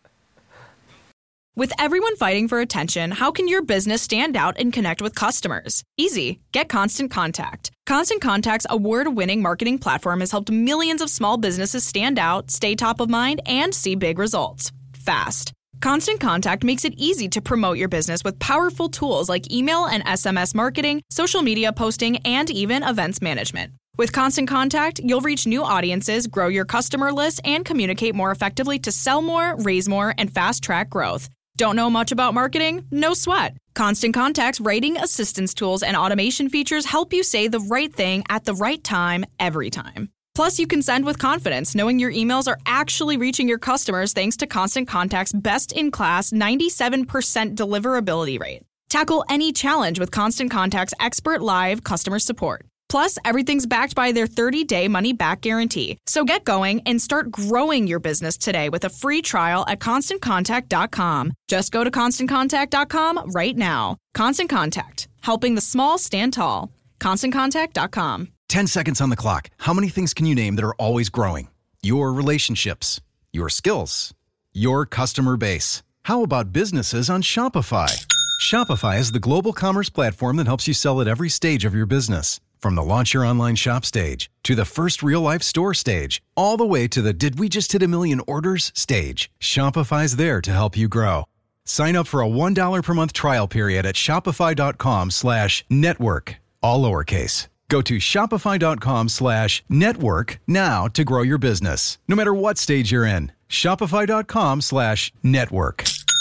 S10: With everyone fighting for attention, how can your business stand out and connect with customers? Easy. Get Constant Contact. Constant Contact's award-winning marketing platform has helped millions of small businesses stand out, stay top of mind, and see big results fast. Constant Contact makes it easy to promote your business with powerful tools like email and S M S marketing, social media posting, and even events management. With Constant Contact, you'll reach new audiences, grow your customer list, and communicate more effectively to sell more, raise more, and fast-track growth. Don't know much about marketing? No sweat. Constant Contact's writing assistance tools and automation features help you say the right thing at the right time, every time. Plus, you can send with confidence, knowing your emails are actually reaching your customers thanks to Constant Contact's best-in-class ninety-seven percent deliverability rate. Tackle any challenge with Constant Contact's expert live customer support. Plus, everything's backed by their thirty-day money-back guarantee. So get going and start growing your business today with a free trial at constant contact dot com. Just go to constant contact dot com right now. Constant Contact, helping the small stand tall. constant contact dot com.
S6: ten seconds on the clock. How many things can you name that are always growing? Your relationships, your skills, your customer base. How about businesses on Shopify? Shopify is the global commerce platform that helps you sell at every stage of your business. From the launch your online shop stage, to the first real-life store stage, all the way to the did we just hit a million orders stage, Shopify's there to help you grow. Sign up for a one dollar per month trial period at shopify.com slash network, all lowercase. Go to shopify.com slash network now to grow your business, no matter what stage you're in. Shopify.com slash network.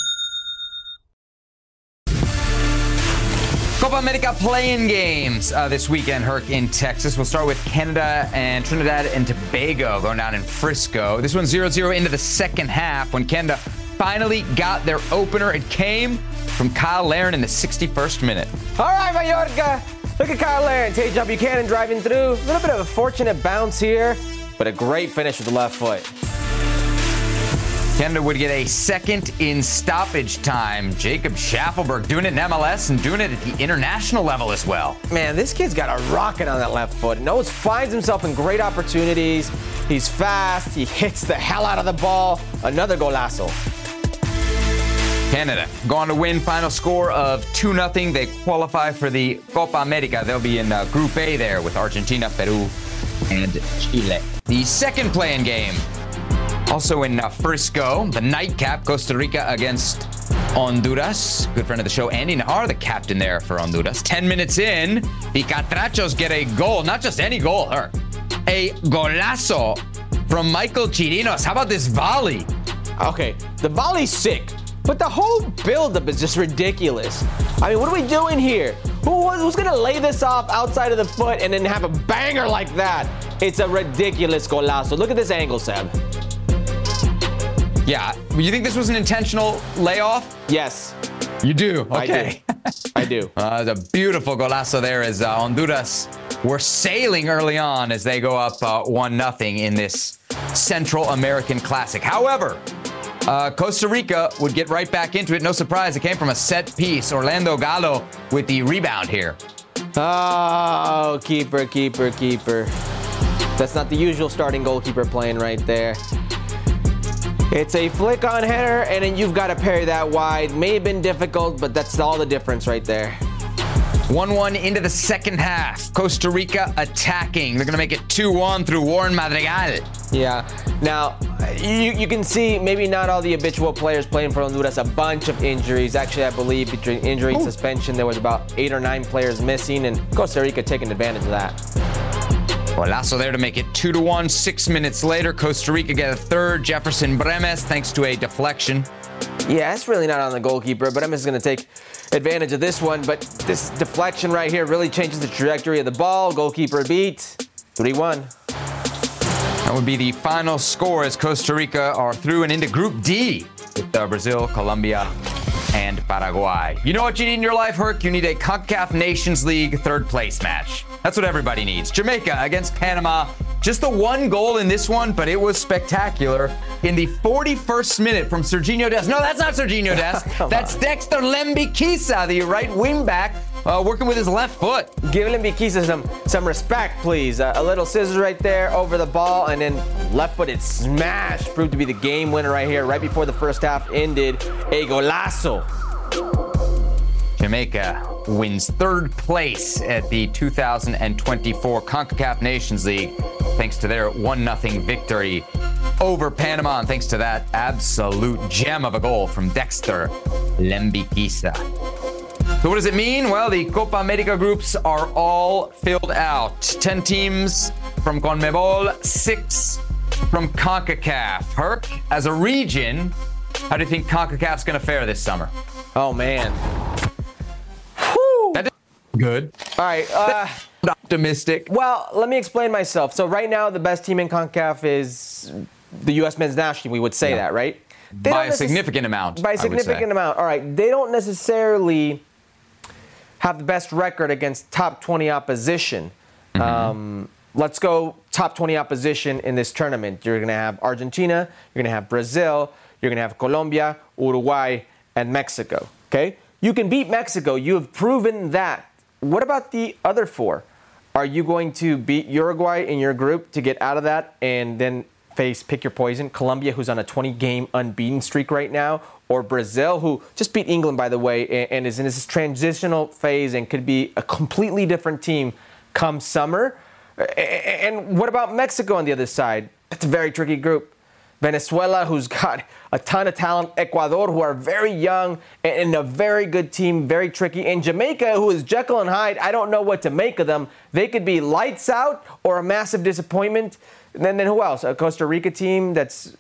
S1: Copa America play-in games uh, this weekend, Herc, in Texas. We'll start with Canada and Trinidad and Tobago going down in Frisco. This one's zero zero into the second half when Canada finally got their opener. It came from Kyle Larin in the sixty-first minute.
S2: All right, Mallorca. Look at Kyle Larin. Tajon Buchanan driving through. A little bit of a fortunate bounce here, but a great finish with the left foot.
S1: Canada would get a second in stoppage time. Jacob Schaffelberg doing it in M L S and doing it at the international level as well.
S2: Man, this kid's got a rocket on that left foot. Knows, finds himself in great opportunities. He's fast. He hits the hell out of the ball. Another golazo.
S1: Canada going to win. Final score of two nothing. They qualify for the Copa America. They'll be in uh, Group A there with Argentina, Peru, and Chile. The second play-in game. Also in uh, Frisco, the nightcap, Costa Rica against Honduras. Good friend of the show, Andy Nahar, the captain there for Honduras. Ten minutes in, the Catrachos get a goal. Not just any goal, her. A golazo from Michael Chirinos. How about this volley?
S2: Okay, the volley's sick, but the whole buildup is just ridiculous. I mean, what are we doing here? Who, who's going to lay this off outside of the foot and then have a banger like that? It's a ridiculous golazo. Look at this angle, Seb.
S1: Yeah. You think this was an intentional layoff?
S2: Yes.
S1: You do? Okay.
S2: I do. I do.
S1: uh, the beautiful golazo there as uh, Honduras were sailing early on as they go up uh, one nothing in this Central American Classic. However, uh, Costa Rica would get right back into it. No surprise. It came from a set piece. Orlando Gallo with the rebound here.
S2: Oh, keeper, keeper, keeper. That's not the usual starting goalkeeper playing right there. It's a flick on header, and then you've got to parry that wide. May have been difficult, but that's all the difference right there.
S1: one one into the second half. Costa Rica attacking. They're going to make it two one through Warren Madrigal.
S2: Yeah. Now, you, you can see maybe not all the habitual players playing for Honduras. A bunch of injuries. Actually, I believe between injury and suspension, there was about eight or nine players missing, and Costa Rica taking advantage of that.
S1: Golazo there to make it two to one. Six minutes later, Costa Rica get a third. Jefferson Bremes, thanks to a deflection.
S2: Yeah, it's really not on the goalkeeper. Bremes is going to take advantage of this one, but this deflection right here really changes the trajectory of the ball. Goalkeeper beat. three one.
S1: That would be the final score as Costa Rica are through and into Group D with uh, Brazil, Colombia, and Paraguay. You know what you need in your life, Herc? You need a CONCACAF Nations League third place match. That's what everybody needs. Jamaica against Panama. Just the one goal in this one, but it was spectacular. In the forty-first minute from Serginho Dest. No, that's not Serginho Dest. That's Dexter Lembikisa, the right wing back, uh, working with his left foot.
S2: Give Lembikisa some, some respect, please. Uh, a little scissors right there over the ball, and then left footed smash. Proved to be the game winner right here, right before the first half ended. A golazo.
S1: Jamaica wins third place at the two thousand twenty-four CONCACAF Nations League thanks to their one nothing victory over Panama, and thanks to that absolute gem of a goal from Dexter Lembikisa. So what does it mean? Well, the Copa America groups are all filled out. Ten teams from CONMEBOL, six from CONCACAF. Herc, as a region, how do you think CONCACAF's going to fare this summer?
S2: Oh, man.
S1: That is good.
S2: All right. Uh,
S1: optimistic.
S2: Well, let me explain myself. So right now, the best team in CONCACAF is the U S men's national team. We would say yeah. that, right? They
S1: by a necess- significant amount.
S2: By a significant amount. All right. They don't necessarily have the best record against top twenty opposition. Mm-hmm. Um, let's go top twenty opposition in this tournament. You're going to have Argentina, you're going to have Brazil, you're going to have Colombia, Uruguay, and Mexico. Okay? You can beat Mexico. You have proven that. What about the other four? Are you going to beat Uruguay in your group to get out of that and then face, pick your poison, Colombia, who's on a twenty-game unbeaten streak right now, or Brazil, who just beat England, by the way, and is in this transitional phase and could be a completely different team come summer? And what about Mexico on the other side? That's a very tricky group. Venezuela, who's got a ton of talent. Ecuador, who are very young and a very good team, very tricky. And Jamaica, who is Jekyll and Hyde. I don't know what to make of them. They could be lights out or a massive disappointment. And then, then who else? A Costa Rica team that's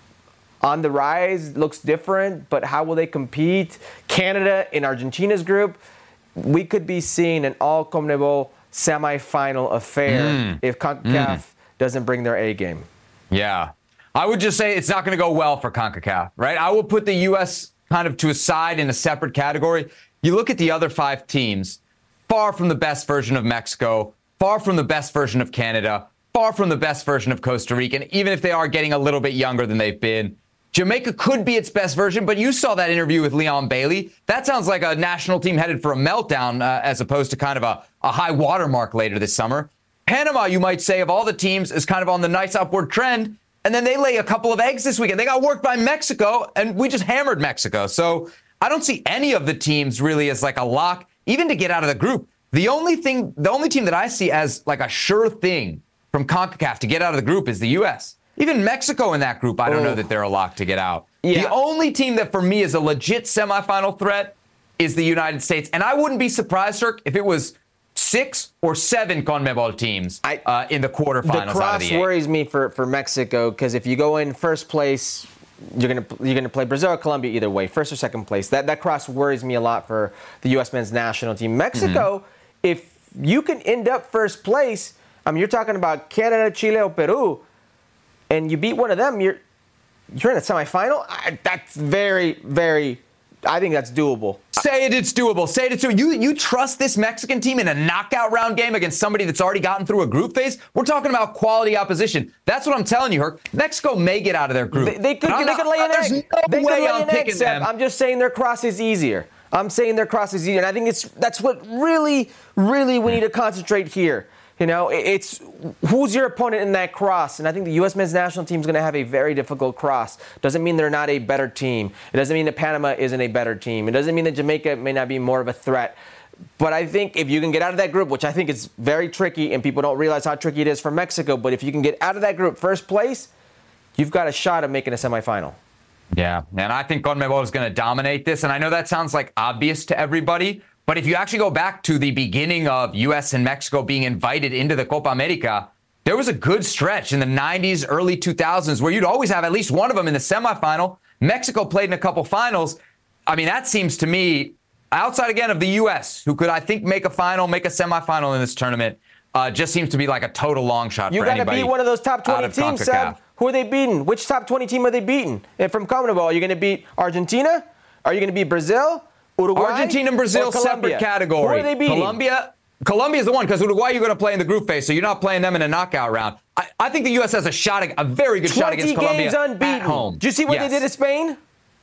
S2: on the rise, looks different, but how will they compete? Canada in Argentina's group. We could be seeing an all-CONMEBOL semifinal affair mm. if CONCACAF mm. doesn't bring their A game.
S1: Yeah. I would just say it's not going to go well for CONCACAF, right? I will put the U S kind of to a side in a separate category. You look at the other five teams, far from the best version of Mexico, far from the best version of Canada, far from the best version of Costa Rica, and even if they are getting a little bit younger than they've been. Jamaica could be its best version, but you saw that interview with Leon Bailey. That sounds like a national team headed for a meltdown uh, as opposed to kind of a, a high watermark later this summer. Panama, you might say, of all the teams, is kind of on the nice upward trend. And then they lay a couple of eggs this weekend. They got worked by Mexico, and we just hammered Mexico. So I don't see any of the teams really as like a lock, even to get out of the group. The only thing, the only team that I see as like a sure thing from CONCACAF to get out of the group is the U S. Even Mexico in that group, I don't oh. know that they're a lock to get out. Yeah. The only team that for me is a legit semifinal threat is the United States. And I wouldn't be surprised, Sir, if it was six or seven CONMEBOL teams I, uh, in the quarterfinals.
S2: The cross
S1: out of the
S2: worries me for, for Mexico because if you go in first place, you're gonna you're gonna play Brazil or Colombia either way, first or second place. That that cross worries me a lot for the U S men's national team. Mexico, mm-hmm. if you can end up first place, I mean you're talking about Canada, Chile, or Peru, and you beat one of them, you're you're in a semifinal. I, that's very very. I think that's doable.
S1: Say it, it's doable. Say it, it's doable. You, you trust this Mexican team in a knockout round game against somebody that's already gotten through a group phase? We're talking about quality opposition. That's what I'm telling you, Herc. Mexico may get out of their group.
S2: They, they could, they could lay an
S1: There's
S2: egg.
S1: no
S2: they
S1: way
S2: could lay
S1: I'm
S2: an
S1: picking
S2: egg,
S1: them.
S2: I'm just saying their cross is easier. I'm saying their cross is easier. And I think it's that's what really, really we need to concentrate here. You know, it's who's your opponent in that cross? And I think the U S men's national team is going to have a very difficult cross. Doesn't mean they're not a better team. It doesn't mean that Panama isn't a better team. It doesn't mean that Jamaica may not be more of a threat. But I think if you can get out of that group, which I think is very tricky, and people don't realize how tricky it is for Mexico, but if you can get out of that group first place, you've got a shot of making a semifinal.
S1: Yeah, and I think CONMEBOL is going to dominate this. And I know that sounds like obvious to everybody, but if you actually go back to the beginning of U S and Mexico being invited into the Copa America, there was a good stretch in the nineties, early two thousands where you'd always have at least one of them in the semifinal. Mexico played in a couple finals. I mean, that seems to me, outside again of the U S, who could, I think, make a final, make a semifinal in this tournament, uh, just seems to be like a total long shot
S2: you
S1: for anybody.
S2: You got to beat one of those top twenty teams, Seb. Who are they beating? Which top twenty team are they beating? And from CONMEBOL, are you going to beat Argentina? Are you going to beat Brazil? Uruguay,
S1: Argentina and Brazil, separate category.
S2: Who are they beating?
S1: Colombia, Colombia is the one, because Uruguay you're going to play in the group phase, so you're not playing them in a knockout round. I, I think the U S has a shot, a very good shot against Colombia
S2: unbeaten.
S1: At home.
S2: Did you see what
S1: yes.
S2: they did to Spain?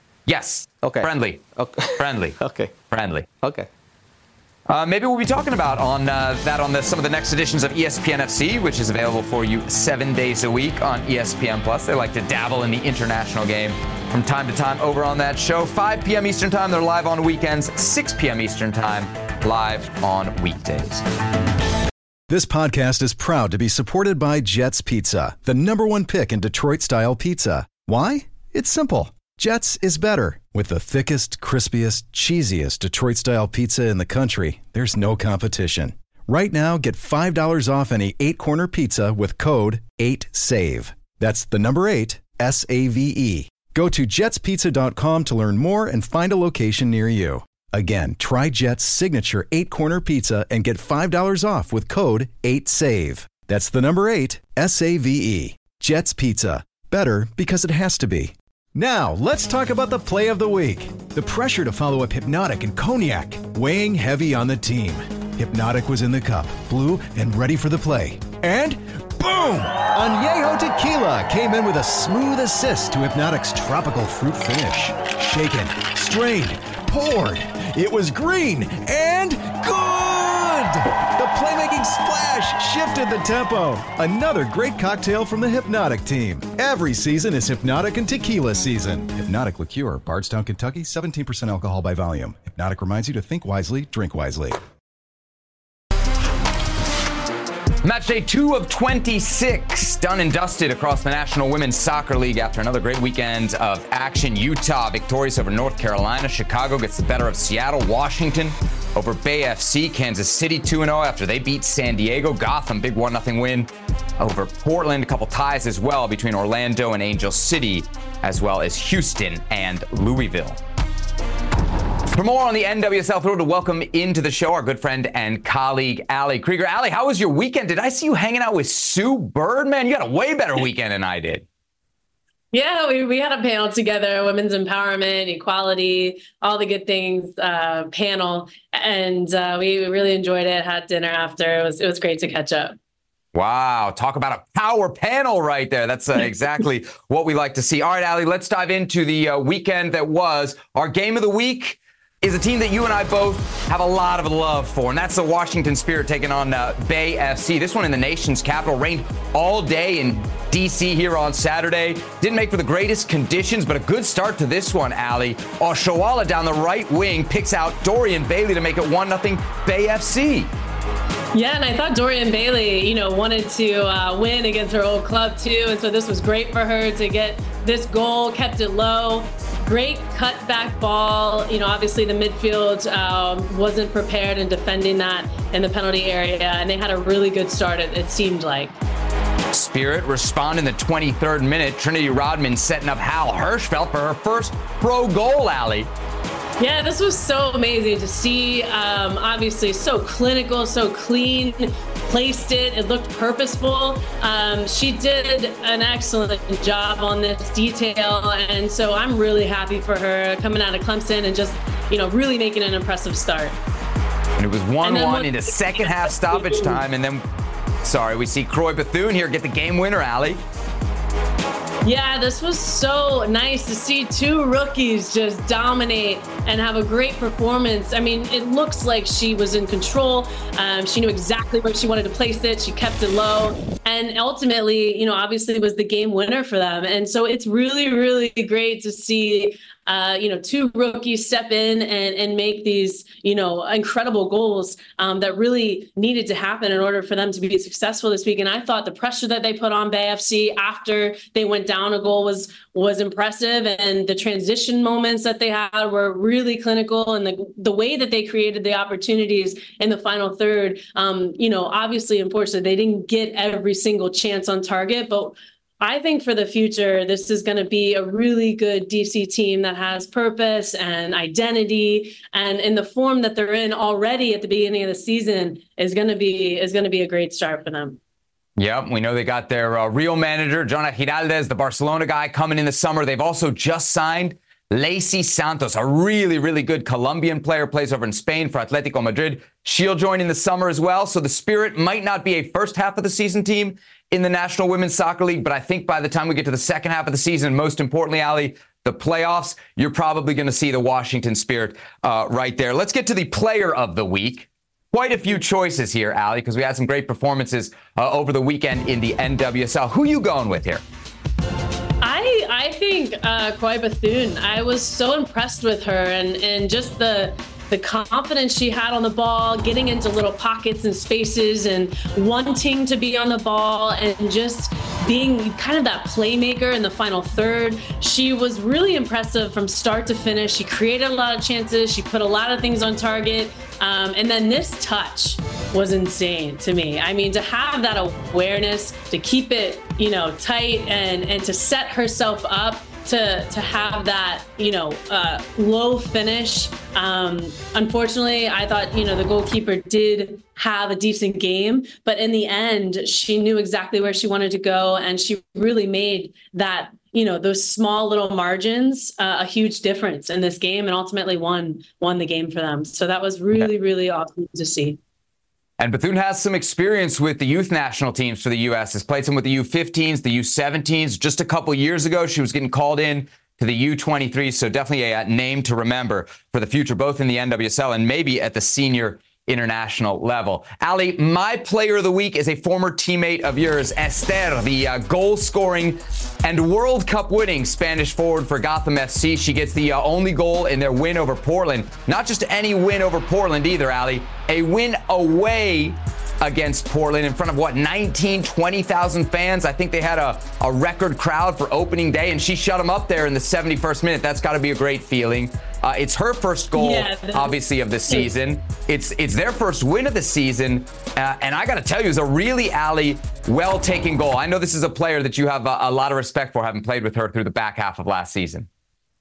S1: Yes.
S2: Okay.
S1: Friendly.
S2: Okay.
S1: Friendly.
S2: Okay.
S1: Friendly.
S2: Okay.
S1: Uh, maybe we'll be talking about on uh, that on the, some of the next editions of E S P N F C, which is available for you seven days a week on E S P N Plus. They like to dabble in the international game from time to time over on that show. five p.m. Eastern Time. They're live on weekends. six p.m. Eastern Time. Live on weekdays.
S6: This podcast is proud to be supported by Jets Pizza, the number one pick in Detroit-style pizza. Why? It's simple. Jets is better. With the thickest, crispiest, cheesiest Detroit-style pizza in the country, there's no competition. Right now, get five dollars off any eight-corner pizza with code eight save. That's the number eight, S A V E. Go to jets pizza dot com to learn more and find a location near you. Again, try Jet's signature eight-corner pizza and get five dollars off with code eight save. That's the number eight, S A V E. Jet's Pizza. Better because it has to be. Now, let's talk about the play of the week. The pressure to follow up Hypnotic and Cognac, weighing heavy on the team. Hypnotic was in the cup, blue and ready for the play. And boom! Añejo Tequila came in with a smooth assist to Hypnotic's tropical fruit finish. Shaken, strained, poured. It was green and good! The playmaking splash shifted the tempo. Another great cocktail from the Hypnotic team. Every season is Hypnotic and Tequila season. Hypnotic Liqueur, Bardstown, Kentucky, seventeen percent alcohol by volume. Hypnotic reminds you to think wisely, drink wisely.
S1: Match day two of twenty-six, done and dusted across the National Women's Soccer League after another great weekend of action. Utah victorious over North Carolina. Chicago gets the better of Seattle. Washington over Bay F C. Kansas City two and oh after they beat San Diego. Gotham, big one nothing win over Portland. A couple ties as well between Orlando and Angel City, as well as Houston and Louisville. For more on the N W S L, thrilled to welcome into the show our good friend and colleague, Ali Krieger. Ali, how was your weekend? Did I see you hanging out with Sue Bird? Man, you had a way better weekend than I did.
S11: Yeah, we, we had a panel together, women's empowerment, equality, all the good things uh, panel. And uh, we really enjoyed it, had dinner after. It was, it was great to catch up.
S1: Wow, talk about a power panel right there. That's uh, exactly what we like to see. All right, Ali, let's dive into the uh, weekend that was. Our game of the week is a team that you and I both have a lot of love for, and that's the Washington Spirit taking on uh, Bay F C. This one in the nation's capital. Rained all day in D C here on Saturday. Didn't make for the greatest conditions, but a good start to this one, Ali. Oshoala down the right wing picks out Dorian Bailey to make it one nothing Bay F C.
S11: Yeah, and I thought Dorian Bailey, you know, wanted to uh, win against her old club too, and so this was great for her to get this goal, kept it low. Great cutback ball. You know, obviously the midfield um, wasn't prepared in defending that in the penalty area, and they had a really good start, it, it seemed like.
S1: Spirit respond in the twenty-third minute. Trinity Rodman setting up Hal Hirschfeld for her first pro goal, Ali.
S11: Yeah, this was so amazing to see. Um, obviously, so clinical, so clean, placed it. It looked purposeful. Um, she did an excellent job on this detail, and so I'm really happy for her coming out of Clemson and just, you know, really making an impressive start.
S1: And it was one one into second half stoppage time, and then, sorry, we see Croy Bethune here get the game winner, Ali.
S11: Yeah, this was so nice to see two rookies just dominate and have a great performance. I mean, it looks like she was in control. Um, she knew exactly where she wanted to place it. She kept it low. And ultimately, you know, obviously was the game winner for them. And so it's really, really great to see Uh, you know, two rookies step in and, and make these, you know, incredible goals um, that really needed to happen in order for them to be successful this week. And I thought the pressure that they put on Bay F C after they went down a goal was was impressive. And the transition moments that they had were really clinical. And the, the way that they created the opportunities in the final third, um, you know, obviously, unfortunately, they didn't get every single chance on target, but I think for the future, this is going to be a really good D C team that has purpose and identity, and in the form that they're in already at the beginning of the season is going to be is going to be a great start for them.
S1: Yep, we know they got their uh, real manager, Jonah Giraldes, the Barcelona guy, coming in the summer. They've also just signed Lacey Santos, a really, really good Colombian player, plays over in Spain for Atletico Madrid. She'll join in the summer as well. So the Spirit might not be a first half of the season team in the National Women's Soccer League, but I think by the time we get to the second half of the season, most importantly, Ali, the playoffs, you're probably going to see the Washington Spirit uh, right there. Let's get to the player of the week. Quite a few choices here, Ali, because we had some great performances uh, over the weekend in the N W S L. Who you going with here?
S11: I I think uh, Croy Bethune. I was so impressed with her and, and just the the confidence she had on the ball, getting into little pockets and spaces and wanting to be on the ball and just being kind of that playmaker in the final third. She was really impressive from start to finish. She created a lot of chances. She put a lot of things on target. Um, and then this touch was insane to me. I mean, to have that awareness, to keep it, you know, tight and, and to set herself up to to have that, you know, uh, low finish. Um, unfortunately, I thought, you know, the goalkeeper did have a decent game, but in the end, she knew exactly where she wanted to go. And she really made that, you know, those small little margins uh, a huge difference in this game and ultimately won won the game for them. So that was really, really awesome to see.
S1: And Bethune has some experience with the youth national teams for the U S. Has played some with the U fifteens, the U seventeens. Just a couple years ago, she was getting called in to the U twenty-three. So definitely a, a name to remember for the future, both in the N W S L and maybe at the senior international level. Ali, my player of the week is a former teammate of yours, Esther, the uh, goal-scoring and World Cup winning Spanish forward for Gotham F C. She gets the uh, only goal in their win over Portland. Not just any win over Portland either, Ali. A win away against Portland in front of, what, nineteen, twenty thousand fans? I think they had a, a record crowd for opening day, and she shut them up there in the seventy-first minute. That's got to be a great feeling. Uh, it's her first goal, yeah, obviously, of the season. It's it's their first win of the season. Uh, and I got to tell you, it's a really, Ali, well-taken goal. I know this is a player that you have a, a lot of respect for, having played with her through the back half of last season.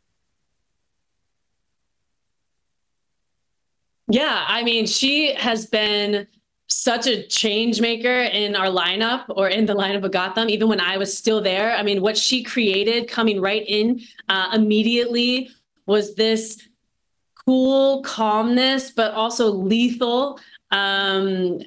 S11: Yeah, I mean, she has been such a change maker in our lineup, or in the lineup of Gotham, even when I was still there. I mean, what she created coming right in uh, immediately was this cool calmness, but also lethal um,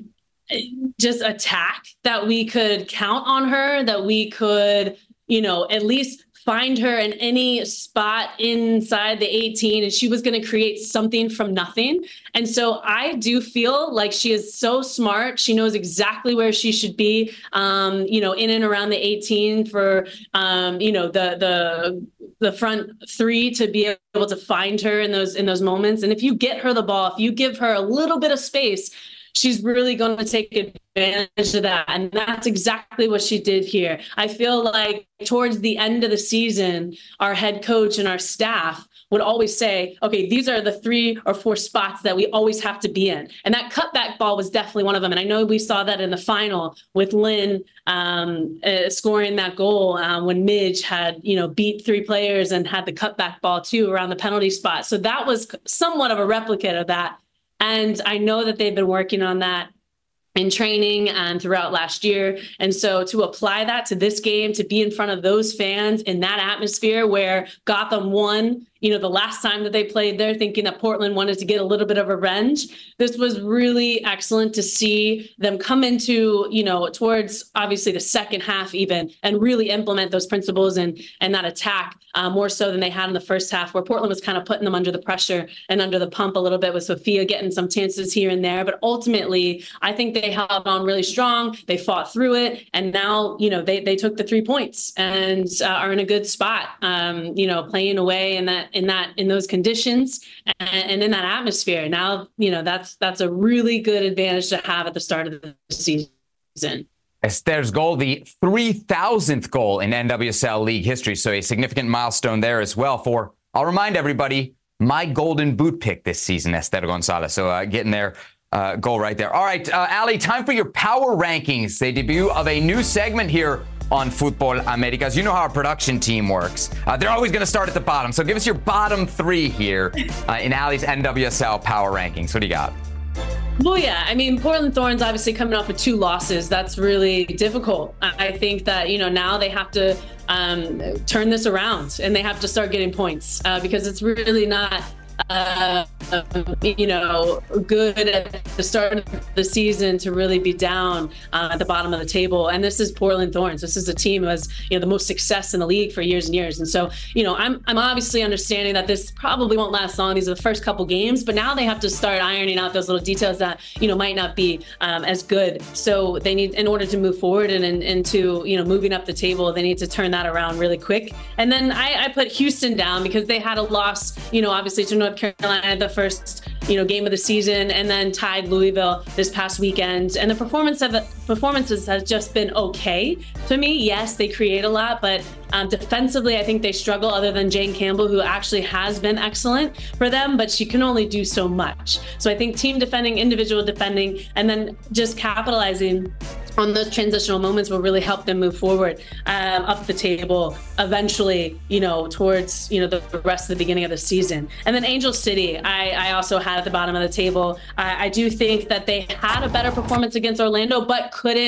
S11: just attack that we could count on her, that we could, you know, at least find her in any spot inside the eighteen, and she was going to create something from nothing. And so I do feel like she is so smart. She knows exactly where she should be, um, you know, in and around the eighteen for, um, you know, the the the front three to be able to find her in those in those moments. And if you get her the ball, if you give her a little bit of space, she's really going to take advantage of that. And that's exactly what she did here. I feel like towards the end of the season, our head coach and our staff would always say, okay, these are the three or four spots that we always have to be in. And that cutback ball was definitely one of them. And I know we saw that in the final with Lynn um, uh, scoring that goal um, when Midge had, you know, beat three players and had the cutback ball too around the penalty spot. So that was somewhat of a replicate of that. And I know that they've been working on that in training and throughout last year. And so to apply that to this game, to be in front of those fans in that atmosphere where Gotham won, you know, the last time that they played there, thinking that Portland wanted to get a little bit of revenge. This was really excellent to see them come into, you know, towards obviously the second half even, and really implement those principles and and that attack uh, more so than they had in the first half, where Portland was kind of putting them under the pressure and under the pump a little bit, with Sophia getting some chances here and there. But ultimately, I think they held on really strong. They fought through it. And now, you know, they they took the three points and uh, are in a good spot, um, you know, playing away in that in that in those conditions and, and in that atmosphere. Now, you know, that's that's a really good advantage to have at the start of the season.
S1: Esther's goal, the three thousandth goal in N W S L League history, so a significant milestone there as well for, I'll remind everybody, my golden boot pick this season, Esther Gonzalez. So uh, getting their uh, goal right there. All right, uh, Ali, time for your power rankings, the debut of a new segment here on Futbol Americas. You know how our production team works. Uh, they're always going to start at the bottom. So give us your bottom three here uh, in Ali's N W S L power rankings. What do you got?
S11: Well, yeah, I mean, Portland Thorns obviously coming off of two losses. That's really difficult. I think that, you know, now they have to um, turn this around and they have to start getting points uh, because it's really not Uh, you know, good at the start of the season to really be down uh, at the bottom of the table. And this is Portland Thorns. This is a team who has, you know, the most success in the league for years and years. And so, you know, I'm I'm obviously understanding that this probably won't last long. These are the first couple games, but now they have to start ironing out those little details that, you know, might not be um, as good. So they need, in order to move forward and into, you know, moving up the table, they need to turn that around really quick. And then I, I put Houston down because they had a loss, you know, obviously to North Carolina, the first, you know, game of the season, and then tied Louisville this past weekend. And the performance of the performances has just been okay to me. Yes, they create a lot, but um, defensively, I think they struggle, other than Jane Campbell, who actually has been excellent for them, but she can only do so much. So I think team defending, individual defending, and then just capitalizing on those transitional moments will really help them move forward um, up the table eventually, you know, towards, you know, the rest of the beginning of the season. And then Angel City, I, I also had at the bottom of the table. I, I do think that they had a better performance against Orlando, but couldn't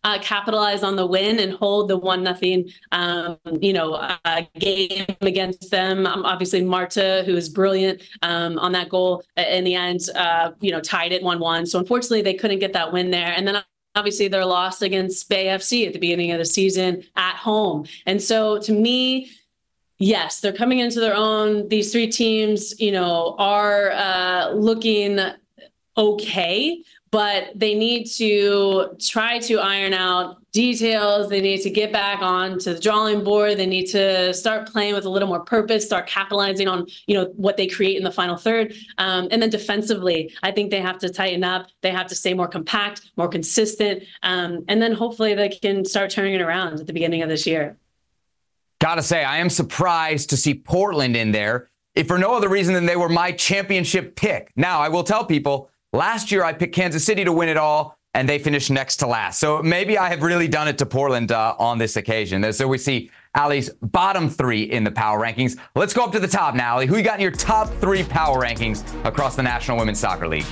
S11: uh, capitalize on the win and hold the one nothing, um, you know, uh, game against them. Um, obviously, Marta, who is brilliant um, on that goal in the end, uh, you know, tied it one one. So unfortunately, they couldn't get that win there. And then obviously their loss against Bay F C at the beginning of the season at home. And so to me, yes, they're coming into their own. These three teams, you know, are uh, looking okay, but they need to try to iron out details. They need to get back on to the drawing board. They need to start playing with a little more purpose, start capitalizing on, you know, what they create in the final third. Um, and then defensively, I think they have to tighten up. They have to stay more compact, more consistent. Um, and then hopefully they can start turning it around at the beginning of this year.
S1: Gotta say, I am surprised to see Portland in there, if for no other reason than they were my championship pick. Now, I will tell people, last year I picked Kansas City to win it all, and they finished next to last. So maybe I have really done it to Portland uh, on this occasion. So we see Allie's bottom three in the power rankings. Let's go up to the top now, Allie. Who you got in your top three power rankings across the National Women's Soccer League?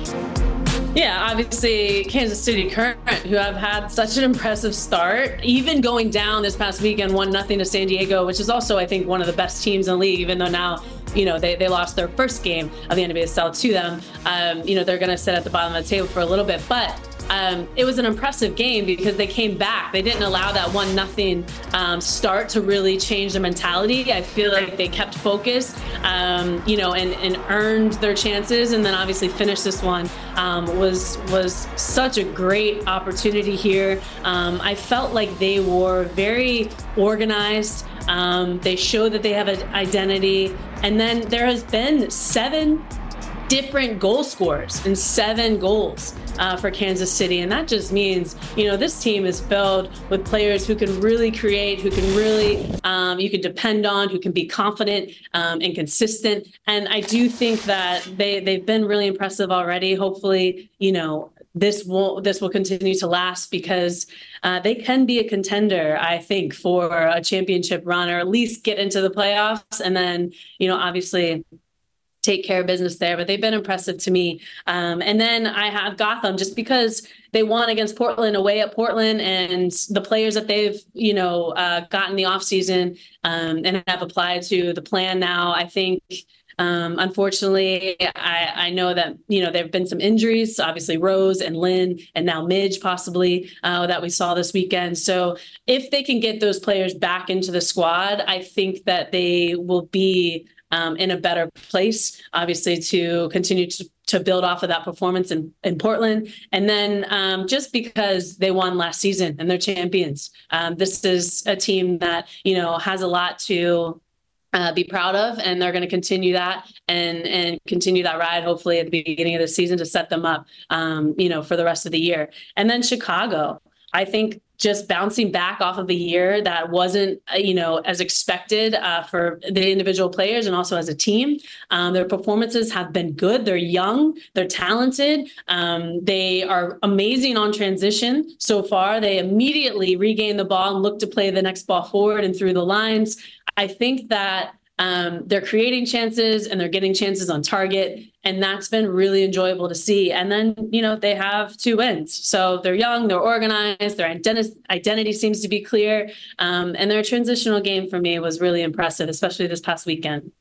S11: Yeah, obviously Kansas City Current, who have had such an impressive start, even going down this past weekend, one nothing to San Diego, which is also, I think, one of the best teams in the league, even though now, you know, they, they lost their first game of the N W S L to them. Um, you know, they're going to sit at the bottom of the table for a little bit, but Um, it was an impressive game because they came back. They didn't allow that one nothing um, start to really change their mentality. I feel like they kept focused, um, you know, and, and earned their chances, and then obviously finished this one. Um, was was such a great opportunity here. Um, I felt like they were very organized. Um, they showed that they have an identity, and then there has been seven different goal scorers and seven goals uh, for Kansas City. And that just means, you know, this team is filled with players who can really create, who can really, um, you can depend on, who can be confident um, and consistent. And I do think that they, they've been really impressive already. Hopefully, you know, this will this will continue to last because uh, they can be a contender, I think, for a championship run, or at least get into the playoffs. And then, you know, obviously take care of business there, but they've been impressive to me. Um, and then I have Gotham just because they won against Portland away at Portland, and the players that they've, you know, uh, gotten the offseason um, and have applied to the plan now. I think, um, unfortunately, I, I know that, you know, there have been some injuries, obviously Rose and Lynn and now Midge possibly uh, that we saw this weekend. So if they can get those players back into the squad, I think that they will be Um, in a better place, obviously, to continue to, to build off of that performance in, in Portland. And then um, just because they won last season and they're champions, um, this is a team that, you know, has a lot to uh, be proud of, and they're going to continue that and, and continue that ride, hopefully at the beginning of the season to set them up, um, you know, for the rest of the year. And then Chicago, I think, just bouncing back off of a year that wasn't, you know, as expected uh, for the individual players and also as a team. Um, their performances have been good. They're young, they're talented. Um, they are amazing on transition so far. They immediately regain the ball and look to play the next ball forward and through the lines. I think that Um, they're creating chances and they're getting chances on target. And that's been really enjoyable to see. And then, you know, they have two wins. So they're young, they're organized, their identi- identity seems to be clear. Um, and their transitional game for me was really impressive, especially this past weekend.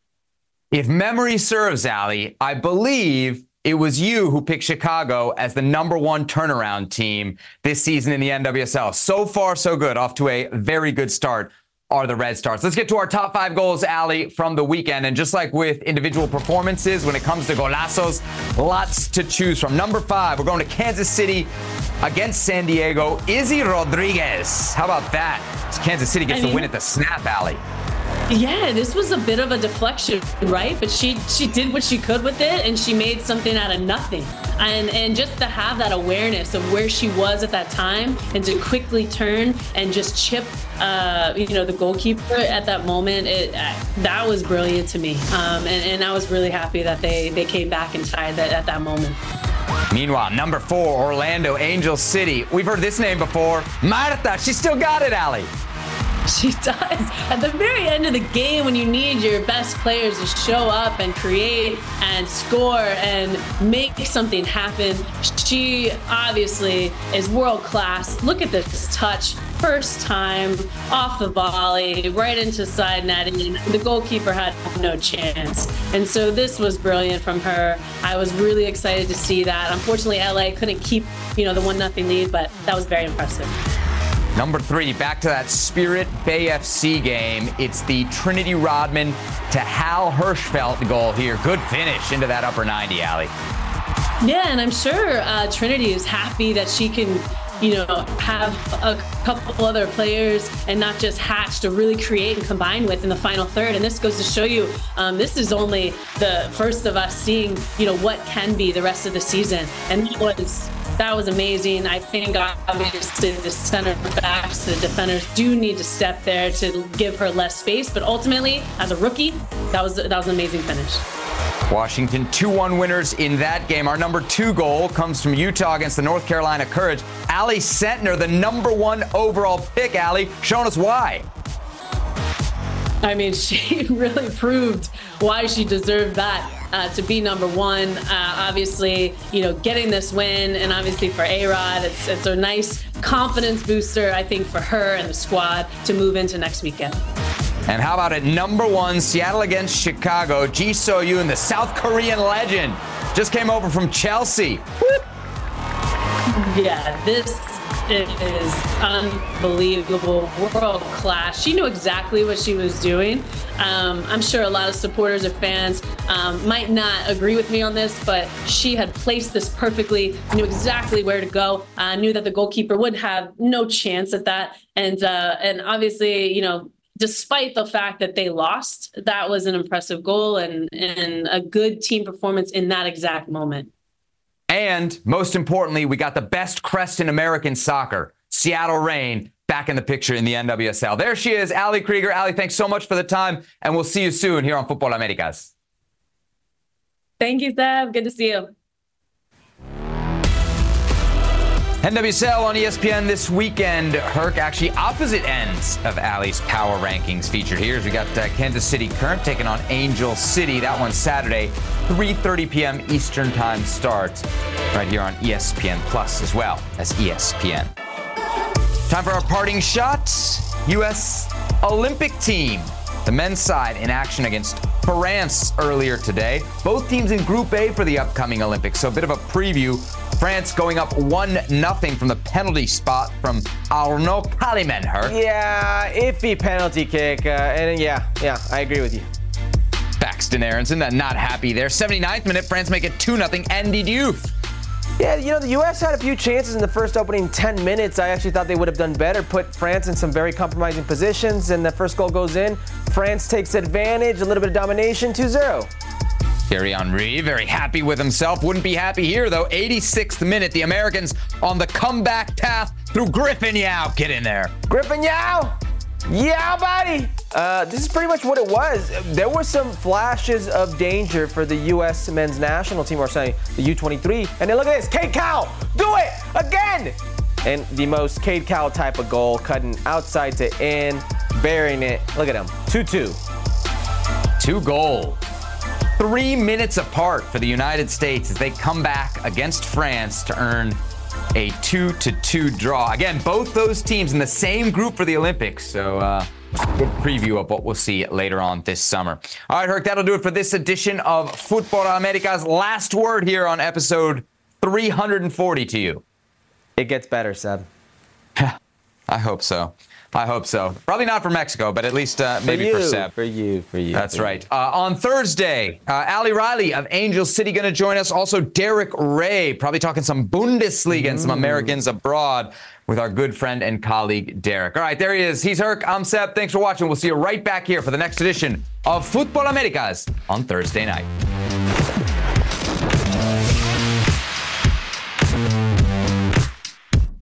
S1: If memory serves, Allie, I believe it was you who picked Chicago as the number one turnaround team this season in the N W S L. So far, so good. Off to a very good start are the Red Stars. Let's get to our top five goals, Allie, from the weekend. And just like with individual performances, when it comes to golazos, lots to choose from. Number five, we're going to Kansas City against San Diego. Izzy Rodriguez. How about that? Kansas City gets I mean, the win at the snap, Allie.
S11: Yeah, this was a bit of a deflection, right? But she she did what she could with it, and she made something out of nothing. And and just to have that awareness of where she was at that time, and to quickly turn and just chip, uh, you know, the goalkeeper at that moment, it uh, that was brilliant to me. Um, and, and I was really happy that they they came back and tied that at that moment.
S1: Meanwhile, number four, Orlando Angel City. We've heard this name before. Marta, she still got it, Allie.
S11: She does. At the very end of the game, when you need your best players to show up and create and score and make something happen, she obviously is world class. Look at this touch. First time off the volley, right into side netting. The goalkeeper had no chance. And so this was brilliant from her. I was really excited to see that. Unfortunately, L A couldn't keep, you know, the one nothing lead, but that was very impressive.
S1: Number three, back to that Spirit Bay F C game. It's the Trinity Rodman to Hal Hirschfeld goal here. Good finish into that upper ninety, Allie.
S11: Yeah, and I'm sure uh, Trinity is happy that she can, you know, have a couple other players and not just Hatch to really create and combine with in the final third. And this goes to show you, um, this is only the first of us seeing, you know, what can be the rest of the season. And that was That was amazing. I think obviously the center backs, the defenders do need to step there to give her less space. But ultimately, as a rookie, that was that was an amazing finish.
S1: Washington two one winners in that game. Our number two goal comes from Utah against the North Carolina Courage. Allie Sentner, the number one overall pick, Allie, showing us why.
S11: I mean, she really proved why she deserved that. Uh, to be number one, uh, obviously, you know, getting this win, and obviously for A-Rod, it's it's a nice confidence booster, I think, for her and the squad to move into next weekend.
S1: And how about at number one, Seattle against Chicago? Ji So-yoon, the South Korean legend, just came over from Chelsea. Whoop.
S11: Yeah, this is unbelievable, world class. She knew exactly what she was doing. Um, I'm sure a lot of supporters or fans um, might not agree with me on this, but she had placed this perfectly, knew exactly where to go, uh, knew that the goalkeeper would have no chance at that. And, uh, and obviously, you know, despite the fact that they lost, that was an impressive goal and, and a good team performance in that exact moment.
S1: And most importantly, we got the best crest in American soccer, Seattle Reign, back in the picture in the N W S L. There she is, Allie Krieger. Allie, thanks so much for the time, and we'll see you soon here on Fútbol Americas.
S11: Thank you, Seb. Good to see you.
S1: N W S L on E S P N this weekend. Herc, actually opposite ends of Allie's power rankings featured here. As we got uh, Kansas City Current taking on Angel City. That one Saturday, three thirty p.m. Eastern Time start right here on E S P N Plus as well as E S P N. Time for our parting shot. U S Olympic team. The men's side in action against France earlier today. Both teams in Group A for the upcoming Olympics. So a bit of a preview. France going up one nothing from the penalty spot from Arnaud Kaliman.
S2: Yeah, iffy penalty kick. Uh, and yeah, yeah, I agree with you.
S1: Paxton Aronson, not happy there. seventy-ninth minute, France make it two nothing. Andy Diouf.
S2: Yeah, you know, the U S had a few chances in the first opening ten minutes. I actually thought they would have done better, put France in some very compromising positions, and the first goal goes in. France takes advantage, a little bit of domination, two zero.
S1: Thierry Henry, very happy with himself. Wouldn't be happy here, though. eighty-sixth minute, the Americans on the comeback path through Griffin Yao. Get in there.
S2: Griffin Yao! Yeah, buddy! Uh, this is pretty much what it was. There were some flashes of danger for the U S men's national team, or saying the U twenty-three. And then look at this, Cade Cowell, do it again! And the most Cade Cowell type of goal, cutting outside to in, burying it. Look at him, two two.
S1: Two goals. Three minutes apart for the United States as they come back against France to earn a two to two draw. Again, both those teams in the same group for the Olympics. So, uh, good preview of what we'll see later on this summer. All right, Herc, that'll do it for this edition of Fútbol Americas. Last word here on episode three hundred forty to you.
S2: It gets better, Seb.
S1: I hope so. I hope so. Probably not for Mexico, but at least uh, maybe
S2: for,
S1: for
S2: you,
S1: Seb.
S2: For you, for you.
S1: That's
S2: for
S1: right.
S2: You.
S1: Uh, on Thursday, uh, Ali Riley of Angel City going to join us. Also, Derek Ray, probably talking some Bundesliga mm. and some Americans abroad with our good friend and colleague, Derek. All right, there he is. He's Herc. I'm Seb. Thanks for watching. We'll see you right back here for the next edition of Fútbol Americas on Thursday night.